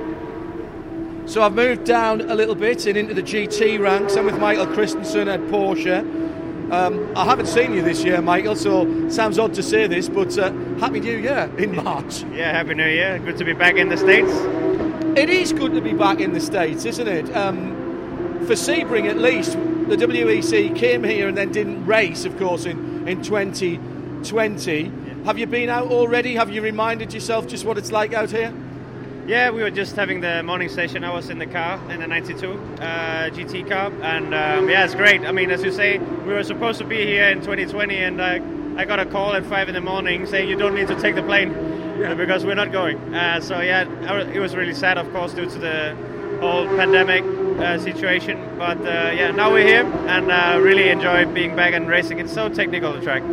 it. So I've moved down a little bit and into the G T ranks. I'm with Michael Christensen at Porsche. Um, I haven't seen you this year, Michael, so it sounds odd to say this, but uh, Happy New Year in March. Yeah, Happy New Year. Good to be back in the States. It is good to be back in the States, isn't it? Um, for Sebring, at least, the W E C came here and then didn't race, of course, in, in twenty twenty. Yeah. Have you been out already? Have you reminded yourself just what it's like out here? Yeah, we were just having the morning session. I was in the car, in the ninety-two uh, G T car, and um, yeah, it's great. I mean, as you say, we were supposed to be here in twenty twenty, and uh, I got a call at five in the morning saying you don't need to take the plane yeah. because we're not going. Uh, so yeah, it was really sad, of course, due to the whole pandemic uh, situation. But uh, yeah, now we're here, and uh, really enjoy being back and racing. It's so technical, the track.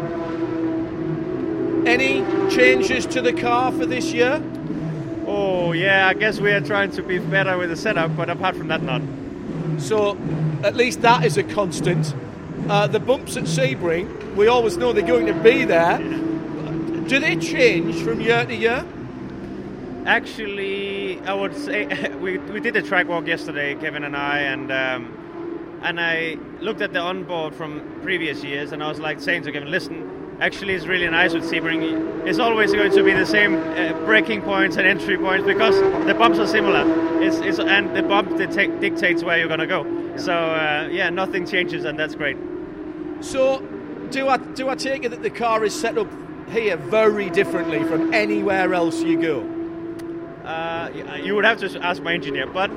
Any changes to the car for this year? Oh, yeah, I guess we are trying to be better with the setup, but apart from that, not. So, at least that is a constant. Uh, the bumps at Sebring, we always know they're going to be there. Yeah. Do they change from year to year? Actually, I would say we we did a track walk yesterday, Kevin and I, and um, and I looked at the onboard from previous years, and I was like saying to Kevin, listen, actually, it's really nice with Sebring. It's always going to be the same uh, braking points and entry points because the bumps are similar. It's, it's and the bump dicta- dictates where you're going to go. Yeah. So uh, yeah, nothing changes, and that's great. So, do I do I take it that the car is set up here very differently from anywhere else you go? Uh, you would have to ask my engineer, but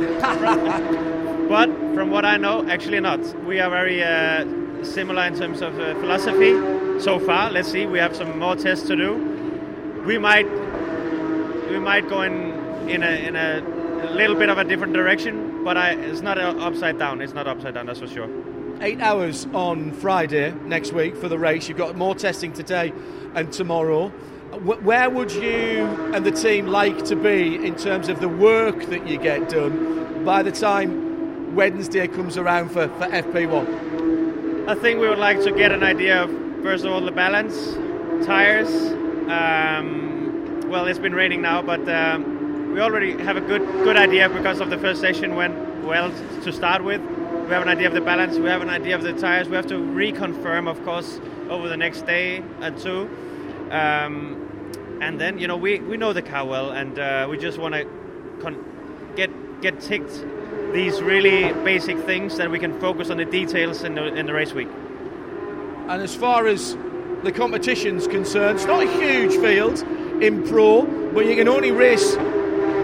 but from what I know, actually not. We are very uh, similar in terms of uh, philosophy. So far, let's see. We have some more tests to do. We might, we might go in in a in a, a little bit of a different direction, but I, it's not upside down. It's not upside down, that's for sure. Eight hours on Friday next week for the race. You've got more testing today and tomorrow. Where would you and the team like to be in terms of the work that you get done by the time Wednesday comes around for, for F P one? I think we would like to get an idea of, first of all, the balance, tires. Um, well, it's been raining now, but um, we already have a good good idea because of the first session went well to start with. We have an idea of the balance, we have an idea of the tires. We have to reconfirm, of course, over the next day or two. Um, and then, you know, we, we know the car well, and uh, we just want to con- get get ticked these really basic things that we can focus on the details in the, in the race week. And as far as the competition's concerned, it's not a huge field in Pro, but you can only race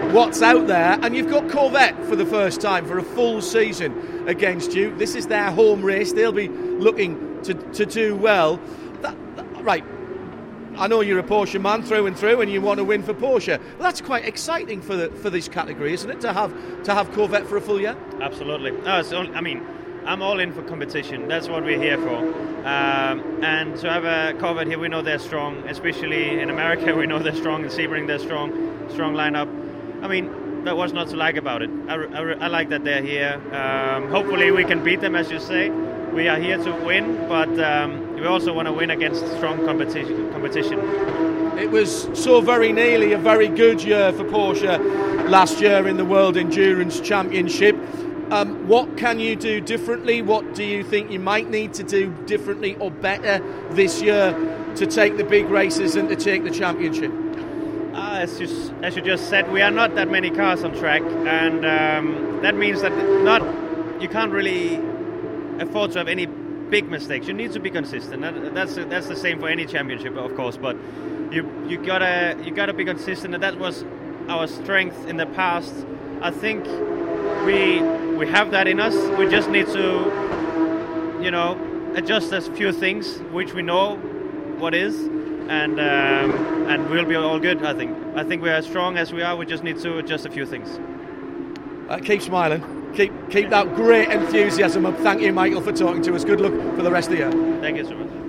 what's out there, and you've got Corvette for the first time for a full season against you. This is their home race. They'll be looking to, to do well. That, that, right, I know you're a Porsche man through and through, and you want to win for Porsche. Well, that's quite exciting for the, for this category, isn't it? To have to have Corvette for a full year. Absolutely. No, it's only, I mean, I'm all in for competition. That's what we're here for. Um, and to have a Corvette here, we know they're strong, especially in America. We know they're strong. In Sebring, they're strong, strong lineup. I mean, that was not to like about it. I, I, I like that they're here. Um, hopefully, we can beat them, as you say. We are here to win, but um, we also want to win against strong competition. competition. It was so very nearly a very good year for Porsche last year in the World Endurance Championship. Um, what can you do differently? What do you think you might need to do differently or better this year to take the big races and to take the championship? Uh, as, you, as you just said, we are not that many cars on track, and um, that means that not you can't really afford to have any big mistakes. You need to be consistent. That, that's that's the same for any championship, of course. But you you gotta you gotta be consistent, and that was our strength in the past. I think we we have that in us. We just need to, you know, adjust a few things which we know what is, and um, and we'll be all good. I think. I think we're as strong as we are. We just need to adjust a few things. Uh, keep smiling. Keep keep that great enthusiasm up. Thank you, Michael, for talking to us. Good luck for the rest of the year. Thank you so much.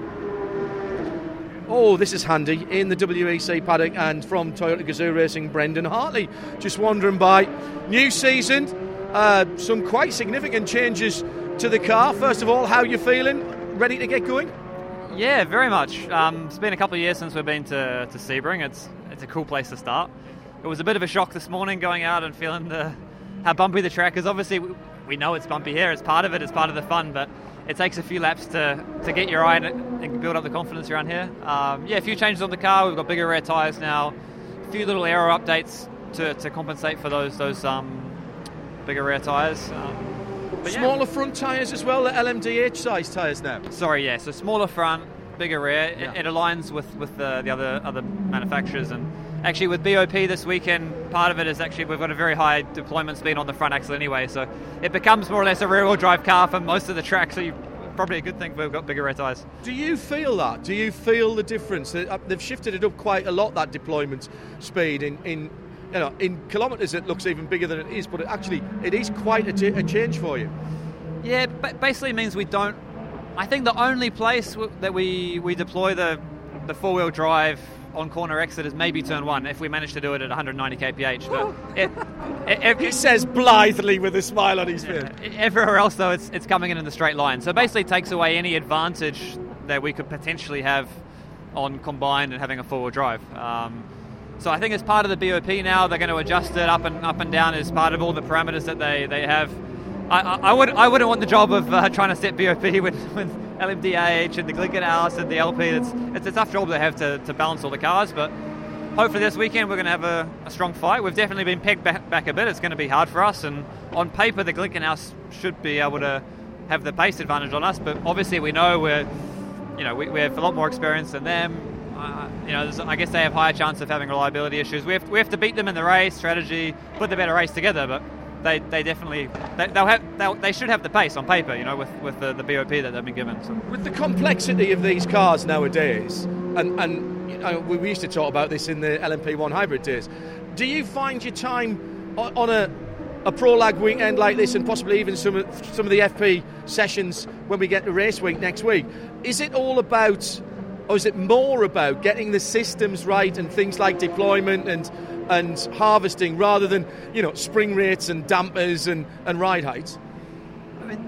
Oh, this is handy. In the W E C paddock and from Toyota Gazoo Racing, Brendan Hartley. Just wandering by. New season, uh, some quite significant changes to the car. First of all, how are you feeling? Ready to get going? Yeah, very much. Um, it's been a couple of years since we've been to, to Sebring. It's it's a cool place to start. It was a bit of a shock this morning going out and feeling the how bumpy the track is. Obviously, we, we know it's bumpy here. It's part of it. It's part of the fun, but it takes a few laps to, to get your eye in it and build up the confidence around here. Um, yeah, a few changes on the car. We've got bigger rear tyres now. A few little aero updates to, to compensate for those those um, bigger rear tyres. Um, but Smaller yeah. front tyres as well, the L M D H size tyres now. Sorry, yeah. So smaller front, bigger rear. Yeah. It, it aligns with, with the, the other other manufacturers. And actually with B O P this weekend, part of it is actually we've got a very high deployment speed on the front axle anyway. So it becomes more or less a rear-wheel drive car for most of the track. So you, probably a good thing we've got bigger rear tyres. Do you feel that? Do you feel the difference? They've shifted it up quite a lot, that deployment speed. In, in you know, in kilometres it looks even bigger than it is, but it actually it is quite a, t- a change for you. Yeah, but basically means we don't. I think the only place w- that we, we deploy the the four-wheel drive on corner exit is maybe turn one, if we manage to do it at one hundred ninety kph. But it, it, it, he says blithely with a smile on his face. Everywhere else, though, it's it's coming in in the straight line. So basically it takes away any advantage that we could potentially have on combined and having a four-wheel drive. Um, so I think as part of the B O P now, they're going to adjust it up and up and down as part of all the parameters that they, they have. I, I, I, would, I wouldn't want the job of uh, trying to set B O P with, with L M D H and the Glickenhaus and the L P. It's, it's a tough job they have to, to balance all the cars, but hopefully this weekend we're going to have a, a strong fight. We've definitely been pegged back, back a bit. It's going to be hard for us, and on paper the Glickenhaus should be able to have the pace advantage on us, but obviously we know we're, you know, we, we have a lot more experience than them. Uh, you know, I guess they have higher chance of having reliability issues. We have, we have to beat them in the race, strategy, put the better race together, but They, they definitely they, they'll have they'll, they should have the pace on paper, you know, with, with the, the B O P that they've been given. So. With the complexity of these cars nowadays, and and you know, we used to talk about this in the L M P one hybrid days. Do you find your time on, on a a Pro Lag weekend like this, and possibly even some of, some of the F P sessions when we get to race week next week? Is it all about, or is it more about getting the systems right and things like deployment and and harvesting, rather than, you know, spring rates and dampers and, and ride heights? I mean,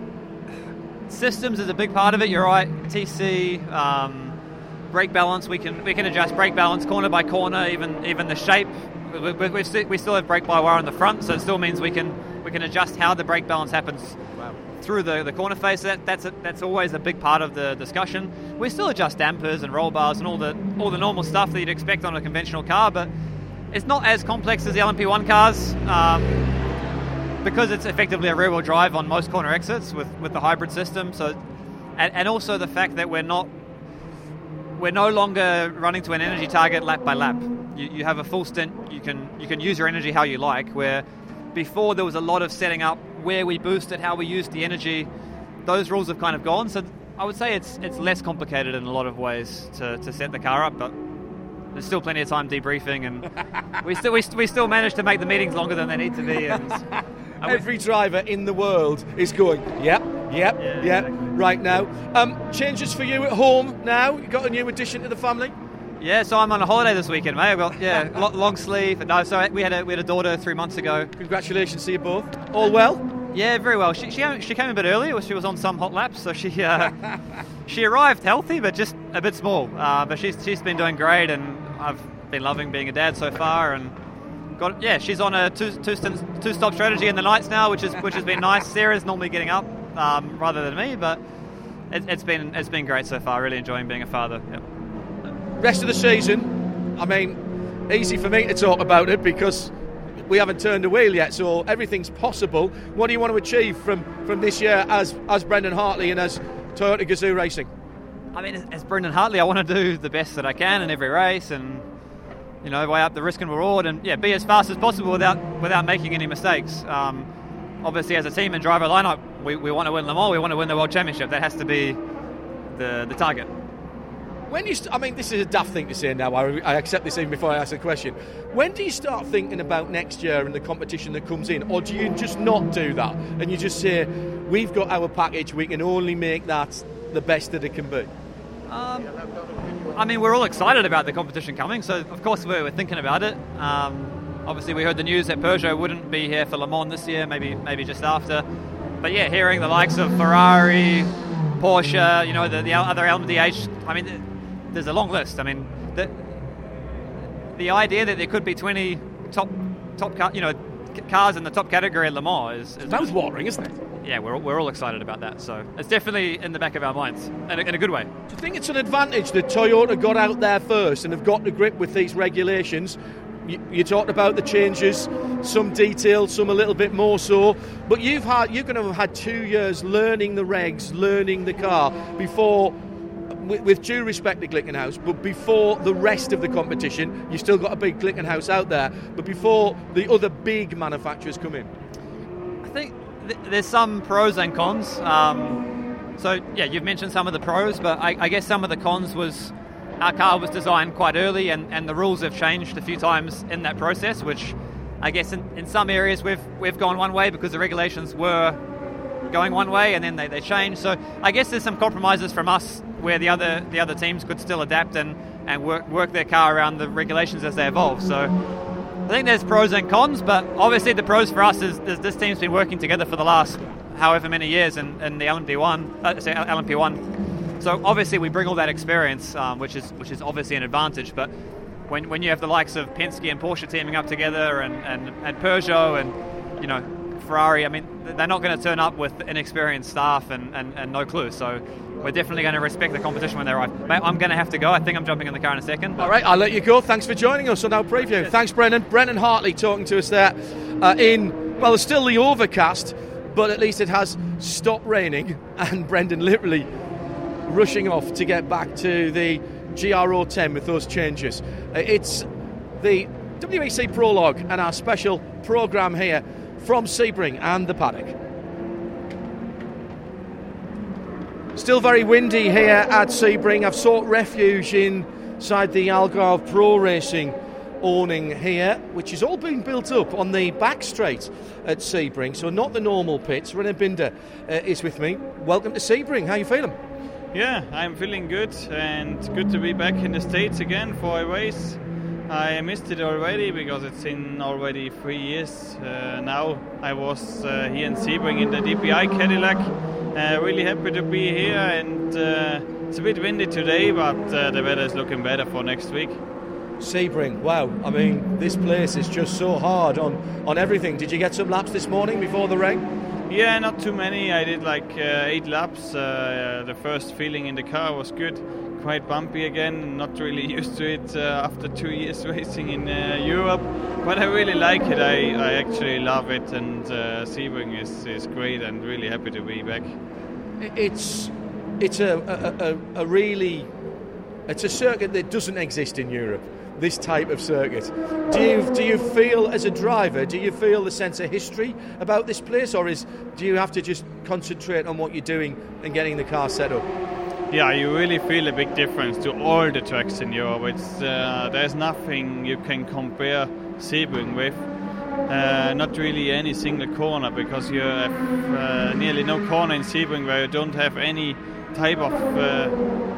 systems is a big part of it. You're right. T C, um, brake balance. We can we can adjust brake balance corner by corner. Even even the shape. We, we, we, st- we still have brake by wire on the front, so it still means we can we can adjust how the brake balance happens wow. through the, the corner face. That that's a, that's always a big part of the discussion. We still adjust dampers and roll bars and all the all the normal stuff that you'd expect on a conventional car, but it's not as complex as the L M P one cars, um, because it's effectively a rear-wheel drive on most corner exits with, with the hybrid system. So, and, and also the fact that we're not we're no longer running to an energy target lap by lap. you, you have a full stint. You can you can use your energy how you like. Where before there was a lot of setting up where we boosted, how we used the energy. Those rules have kind of gone. So I would say it's it's less complicated in a lot of ways to, to set the car up, but there's still plenty of time debriefing, and we still we, we still manage to make the meetings longer than they need to be. And every driver in the world is going, yep, yep, yeah, yep, exactly. Right now. Um, changes for you at home now? You got a new addition to the family? Yeah, so I'm on a holiday this weekend, mate. I've got yeah, long sleeve. No, so we had a we had a daughter three months ago. Congratulations to you both. All well? Yeah, very well. She she, she came a bit early. She was on some hot laps, so she uh, she arrived healthy, but just a bit small. Uh, but she's she's been doing great, and I've been loving being a dad so far. And got yeah, she's on a two two two stop strategy in the nights now, which is which has been nice. Sarah's normally getting up um, rather than me, but it, it's been it's been great so far. Really enjoying being a father. Yep. Rest of the season, I mean, easy for me to talk about it because we haven't turned a wheel yet, so everything's possible. What do you want to achieve from, from this year as as Brendan Hartley and as Toyota Gazoo Racing? I mean, as Brendan Hartley, I want to do the best that I can in every race, and you know, weigh up the risk and reward, and yeah, be as fast as possible without without making any mistakes. Um, obviously, as a team and driver lineup, we, we want to win Le Mans. We want to win the World Championship. That has to be the the target. When you, st- I mean, this is a daft thing to say now. I, I accept this even before I ask the question. When do you start thinking about next year and the competition that comes in, or do you just not do that and you just say, we've got our package, we can only make that the best that it can be? Um, I mean, we're all excited about the competition coming, so of course we're, we're thinking about it. Um, obviously, we heard the news that Peugeot wouldn't be here for Le Mans this year, maybe maybe just after. But yeah, hearing the likes of Ferrari, Porsche, you know, the, the other L M D H, I mean, there's a long list. I mean, the the idea that there could be twenty top top car, you know, cars in the top category at Le Mans is, is mouth-watering, isn't it? Yeah, we're we're all excited about that. So it's definitely in the back of our minds, in a, in a good way. Do you think it's an advantage that Toyota got out there first and have got to grip with these regulations? You, you talked about the changes, some detailed, some a little bit more so, but you've had you're going to have had two years learning the regs, learning the car before. With due respect to Glickenhaus, but before the rest of the competition, you've still got a big Glickenhaus out there, but before the other big manufacturers come in. I think th- there's some pros and cons. Um, so, yeah, you've mentioned some of the pros, but I, I guess some of the cons was our car was designed quite early, and, and the rules have changed a few times in that process, which I guess in, in some areas we've we've gone one way because the regulations were going one way, and then they, they changed. So I guess there's some compromises from us where the other the other teams could still adapt and, and work work their car around the regulations as they evolve. So I think there's pros and cons, but obviously the pros for us is, is this team's been working together for the last however many years in, in the L M P one. Uh, sorry, L M P one. So obviously we bring all that experience, um, which is which is obviously an advantage. But when when you have the likes of Penske and Porsche teaming up together, and, and, and Peugeot and you know Ferrari, I mean, they're not going to turn up with inexperienced staff and, and, and no clue. So we're definitely going to respect the competition when they arrive. Mate, I'm going to have to go. I think I'm jumping in the car in a second. All right, I'll let you go. Thanks for joining us on our preview. Yes. Thanks, Brendan. Brendan Hartley talking to us there uh, in, well, it's still the overcast, but at least it has stopped raining, and Brendan literally rushing off to get back to the G R O ten with those changes. Uh, it's the W E C Prologue and our special programme here from Sebring and the paddock. Still very windy here at Sebring. I've sought refuge inside the Algarve Pro Racing awning here, which has all been built up on the back straight at Sebring, so not the normal pits. René Binder uh, is with me. Welcome to Sebring. How are you feeling? Yeah, I'm feeling good, and good to be back in the States again for a race. I missed it already because it's in already three years uh, now. I was uh, here in Sebring in the D P I Cadillac. Uh, really happy to be here, and uh, it's a bit windy today, but uh, the weather is looking better for next week. Sebring, wow, I mean, this place is just so hard on, on everything. Did you get some laps this morning before the rain? Yeah, not too many. I did like uh, eight laps. Uh, the first feeling in the car was good. Quite bumpy again, not really used to it uh, after two years racing in uh, Europe, but I really like it. I, I actually love it, and uh, Sebring is, is great, and really happy to be back. It's it's a, a, a, a really it's a circuit that doesn't exist in Europe. this type of circuit. Do you do you feel as a driver? Do you feel the sense of history about this place, or is do you have to just concentrate on what you're doing and getting the car set up? Yeah, you really feel a big difference to all the tracks in Europe. It's uh, there's nothing you can compare Sebring with. Uh, not really any single corner, because you have uh, nearly no corner in Sebring where you don't have any type of. Uh,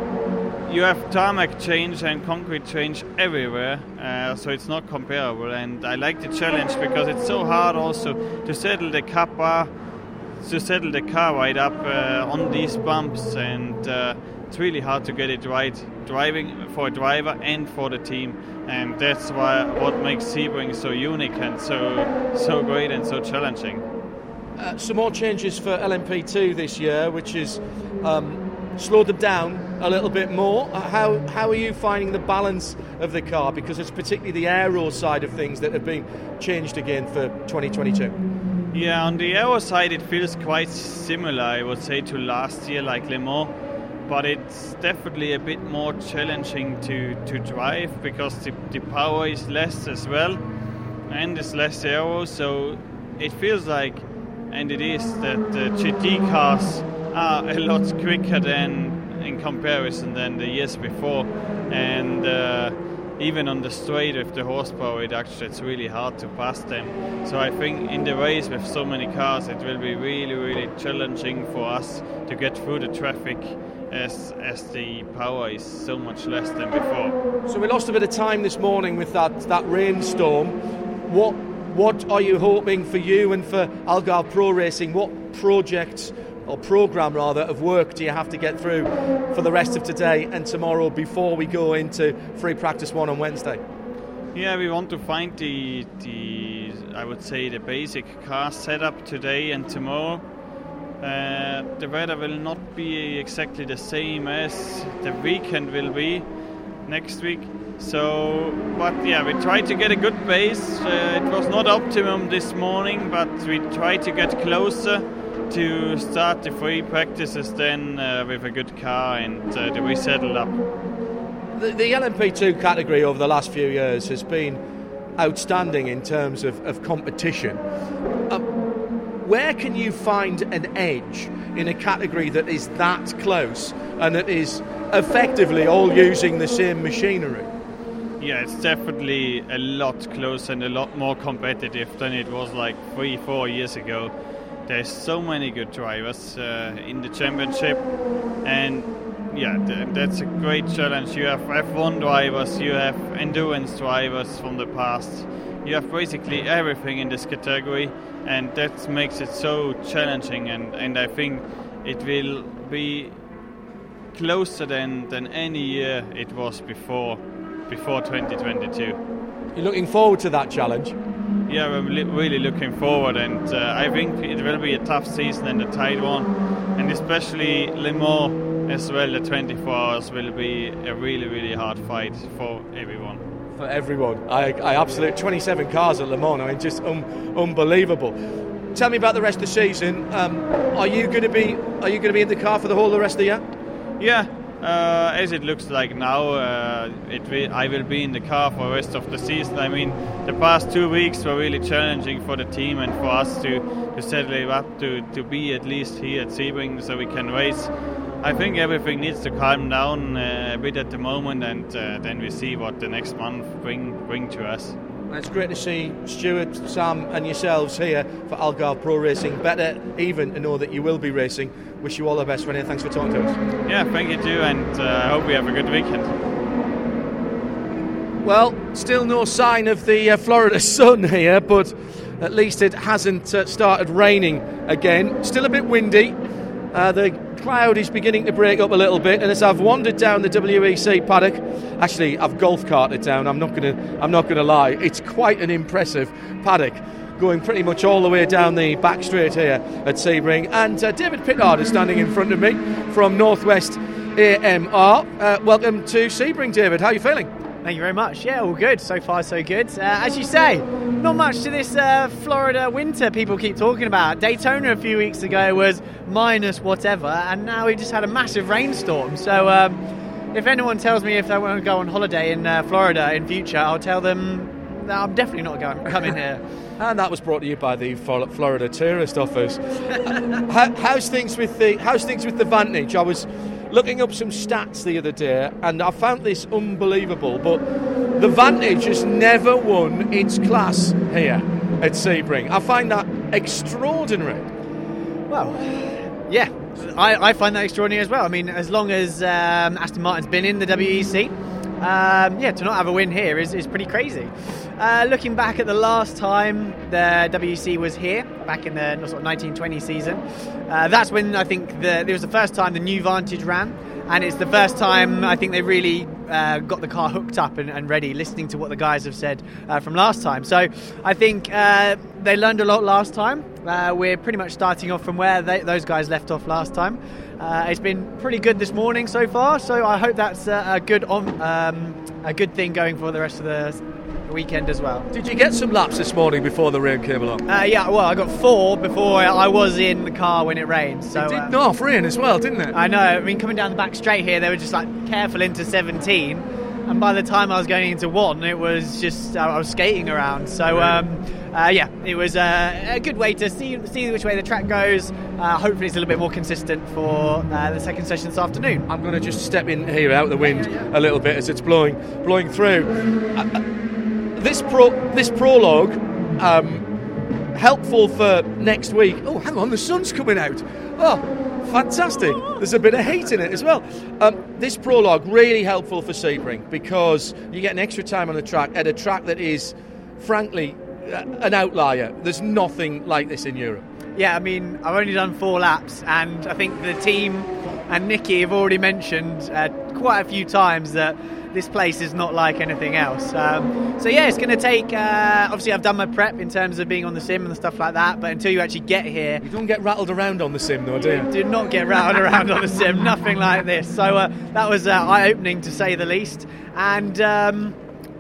you have tarmac change and concrete change everywhere, uh, so it's not comparable. And I like the challenge because it's so hard also to settle the car bar, to settle the car right up uh, on these bumps, and uh, it's really hard to get it right, driving for a driver and for the team, and that's why what makes Sebring so unique and so so great and so challenging. Uh, some more changes for L M P two this year, which is um, slowed them down a little bit more. Uh, how how are you finding the balance of the car? Because it's particularly the aero side of things that have been changed again for twenty twenty-two. Yeah, on the aero side it feels quite similar, I would say, to last year, like Le Mans, but it's definitely a bit more challenging to, to drive because the, the power is less as well, and it's less aero, so it feels like, and it is, that the G T cars are a lot quicker than in comparison than the years before, and uh, even on the straight with the horsepower reduction, it's really hard to pass them. So I think in the race with so many cars, it will be really, really challenging for us to get through the traffic as as the power is so much less than before. So we lost a bit of time this morning with that, that rainstorm. What what are you hoping for you and for Algarve Pro Racing? What projects or programme rather of work do you have to get through for the rest of today and tomorrow before we go into free practice one on Wednesday? Yeah, we want to find the the I would say the basic car setup today and tomorrow. Uh, the weather will not be exactly the same as the weekend will be next week. So, but yeah, we tried to get a good base. Uh, it was not optimum this morning, but we tried to get closer to start the free practices then uh, with a good car, and uh, we settled up. The, the L M P two category over the last few years has been outstanding in terms of, of competition. Um, where can you find an edge in a category that is that close and that is effectively all using the same machinery? Yeah, it's definitely a lot closer and a lot more competitive than it was like three, four years ago. There's so many good drivers uh, in the championship, and yeah, th- that's a great challenge. You have F one drivers, you have endurance drivers from the past, you have basically everything in this category, and that makes it so challenging, and, and I think it will be closer than, than any year it was before before twenty twenty-two. You're looking forward to that challenge? Yeah, we're li- really looking forward, and uh, I think it will be a tough season and a tight one, and especially Le Mans as well, the twenty-four hours will be a really, really hard fight for everyone. For everyone. I, I absolutely, twenty-seven cars at Le Mans, I mean, just un, unbelievable. Tell me about the rest of the season. Um, are you going to be Are you going to be in the car for the whole of the rest of the year? Yeah. Uh, as it looks like now, uh, it will, I will be in the car for the rest of the season. I mean, the past two weeks were really challenging for the team and for us to, to settle it up to, to be at least here at Sebring so we can race. I think everything needs to calm down uh, a bit at the moment, and uh, then we see what the next month bring bring to us. It's great to see Stuart, Sam and yourselves here for Algarve Pro Racing. Better even to know that you will be racing. Wish you all the best, Renee. Thanks for talking to us. Yeah, thank you too, and I uh, hope we have a good weekend. Well, still no sign of the uh, Florida sun here, but at least it hasn't uh, started raining again. Still a bit windy. Uh, the cloud is beginning to break up a little bit, and as I've wandered down the W E C paddock, actually I've golf carted down, I'm not going to I'm not going to lie, it's quite an impressive paddock, going pretty much all the way down the back straight here at Sebring, and uh, David Pittard is standing in front of me from Northwest A M R. Uh, welcome to Sebring, David. How are you feeling? Thank you very much. Yeah, all good. So far, so good. Uh, as you say, not much to this uh, Florida winter people keep talking about. Daytona a few weeks ago was minus whatever, and now we just had a massive rainstorm. So, um, if anyone tells me if they want to go on holiday in uh, Florida in future, I'll tell them that I'm definitely not going coming here. And that was brought to you by the Florida Tourist Office. How, how's things with the How's things with the Vantage? I was looking up some stats the other day, and I found this unbelievable. But the Vantage has never won its class here at Sebring. I find that extraordinary. Well, yeah, I, I find that extraordinary as well. I mean, as long as um, Aston Martin's been in the W E C, um, yeah, to not have a win here is, is pretty crazy. Uh, looking back at the last time the W E C was here, back in the sort of nineteen twenty season, uh, that's when I think the, it was the first time the new Vantage ran, and it's the first time I think they really uh, got the car hooked up and, and ready, listening to what the guys have said uh, from last time. So I think uh, they learned a lot last time. Uh, we're pretty much starting off from where they, those guys left off last time. Uh, it's been pretty good this morning so far, so I hope that's a, a good on, um, a good thing going for the rest of the weekend as well. Did you get some laps this morning before the rain came along? Uh, yeah, well, I got four before I was in the car when it rained. So it did uh, north rain as well, didn't it? I know. I mean, coming down the back straight here, they were just like careful into seventeen, and by the time I was going into one, it was just I was skating around. So um, uh, yeah, it was uh, a good way to see see which way the track goes. Uh, hopefully, it's a little bit more consistent for uh, the second session this afternoon. I'm going to just step in here out the wind yeah, yeah, yeah. a little bit as it's blowing blowing through. Uh, This pro this prologue, um, helpful for next week. Oh, hang on, the sun's coming out. Oh, fantastic. There's a bit of heat in it as well. Um, this prologue, really helpful for Sebring because you get an extra time on the track at a track that is, frankly, uh, an outlier. There's nothing like this in Europe. Yeah, I mean, I've only done four laps, and I think the team and Nicky have already mentioned uh, quite a few times that this place is not like anything else. Um, so yeah, it's going to take, uh, obviously I've done my prep in terms of being on the sim and stuff like that, but until you actually get here... You don't get rattled around on the sim though, do you? Do not get rattled around on the sim, nothing like this. So uh, that was uh, eye-opening to say the least. And... Um,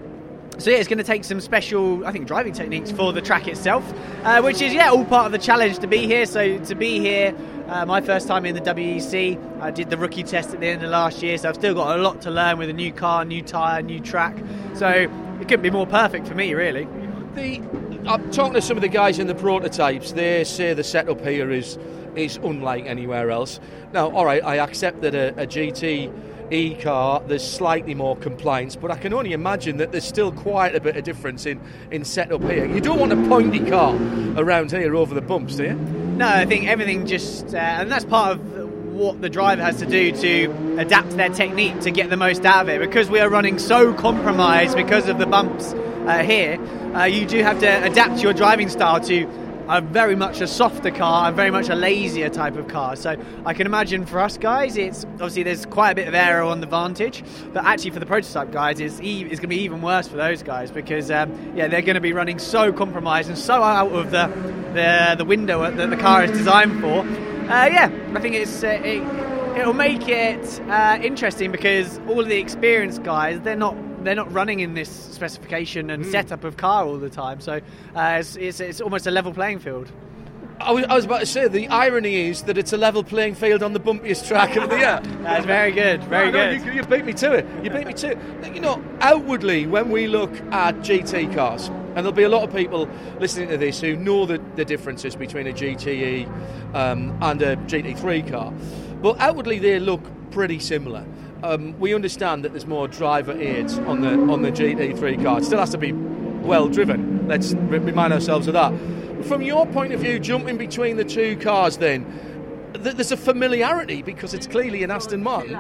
So yeah, it's going to take some special, I think, driving techniques for the track itself, uh, which is, yeah, all part of the challenge to be here. So to be here, uh, my first time in the W E C, I did the rookie test at the end of last year, so I've still got a lot to learn with a new car, new tyre, new track. So it couldn't be more perfect for me, really. The I'm talking to some of the guys in the prototypes. They say the setup here is is unlike anywhere else. Now, all right, I accept that a, a G T E car, there's slightly more compliance, but I can only imagine that there's still quite a bit of difference in, in setup here. You don't want a pointy car around here over the bumps, do you? No, I think everything just, uh, and that's part of what the driver has to do to adapt their technique to get the most out of it. Because we are running so compromised because of the bumps uh, here, uh, you do have to adapt your driving style to a very much a softer car and very much a lazier type of car. So I can imagine for us guys, it's obviously there's quite a bit of aero on the Vantage, but actually for the prototype guys, it's, e- it's going to be even worse for those guys because um, yeah, they're going to be running so compromised and so out of the the, the window that the car is designed for. Uh, yeah, I think it's uh, it, it'll make it uh, interesting because all of the experienced guys, they're not they're not running in this specification and mm. setup of car all the time, so uh, it's, it's it's almost a level playing field. I was, I was about to say, the irony is that it's a level playing field on the bumpiest track of the year. That's very good, very no, no, good. You, you beat me to it. You beat me to it. You know, outwardly, when we look at G T cars, and there'll be a lot of people listening to this who know the, the differences between a G T E um, and a G T three car, but outwardly they look pretty similar. Um, we understand that there's more driver aids on the on the G T three car. It still has to be well driven. Let's remind ourselves of that. From your point of view, jumping between the two cars, then th- there's a familiarity because it's clearly an Aston Martin.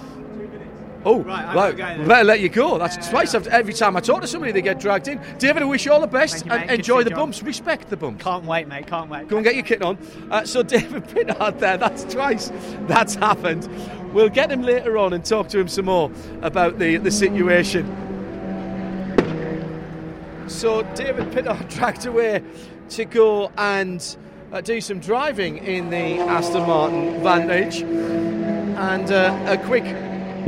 Oh, right, right. Better let you go. That's yeah, twice. Yeah. After, every time I talk to somebody, they get dragged in. David, I wish you all the best you, and enjoy the bumps. Respect the bumps. Can't wait, mate. Can't wait. Go and get your kit on. Uh, so David Pittard there. That's twice. That's happened. We'll get him later on and talk to him some more about the the situation. So David Pittard dragged away to go and uh, do some driving in the Aston Martin Vantage, and uh, a quick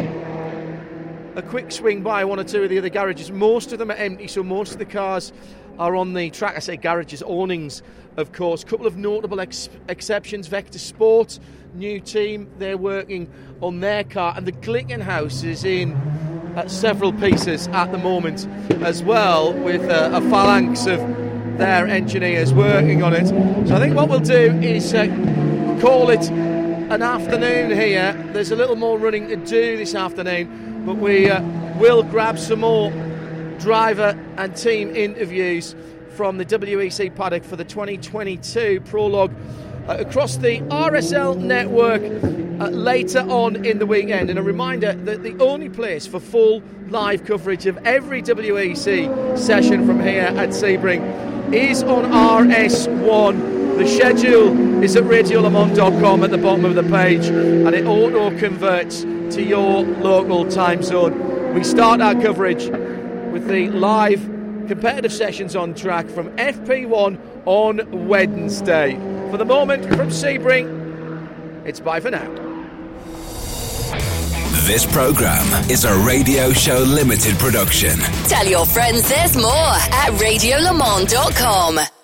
a quick swing by one or two of the other garages. Most of them are empty, so most of the cars are on the track. I say garages, awnings, of course. A couple of notable ex- exceptions. Vector Sport, new team, they're working on their car, and the Glickenhaus is in uh, several pieces at the moment as well, with uh, a phalanx of their engineers working on it. So I think what we'll do is uh, call it an afternoon here. There's a little more running to do this afternoon, but we uh, will grab some more driver and team interviews from the W E C paddock for the twenty twenty-two prologue uh, across the R S L network uh, later on in the weekend. And a reminder that the only place for full live coverage of every W E C session from here at Sebring is on R S one. The schedule is at radio le mans dot com at the bottom of the page, and it auto converts to your local time zone. We start our coverage with the live competitive sessions on track from F P one on Wednesday. For the moment, from Sebring, it's bye for now. This programme is a Radio Show Limited production. Tell your friends there's more at radio le mans dot com.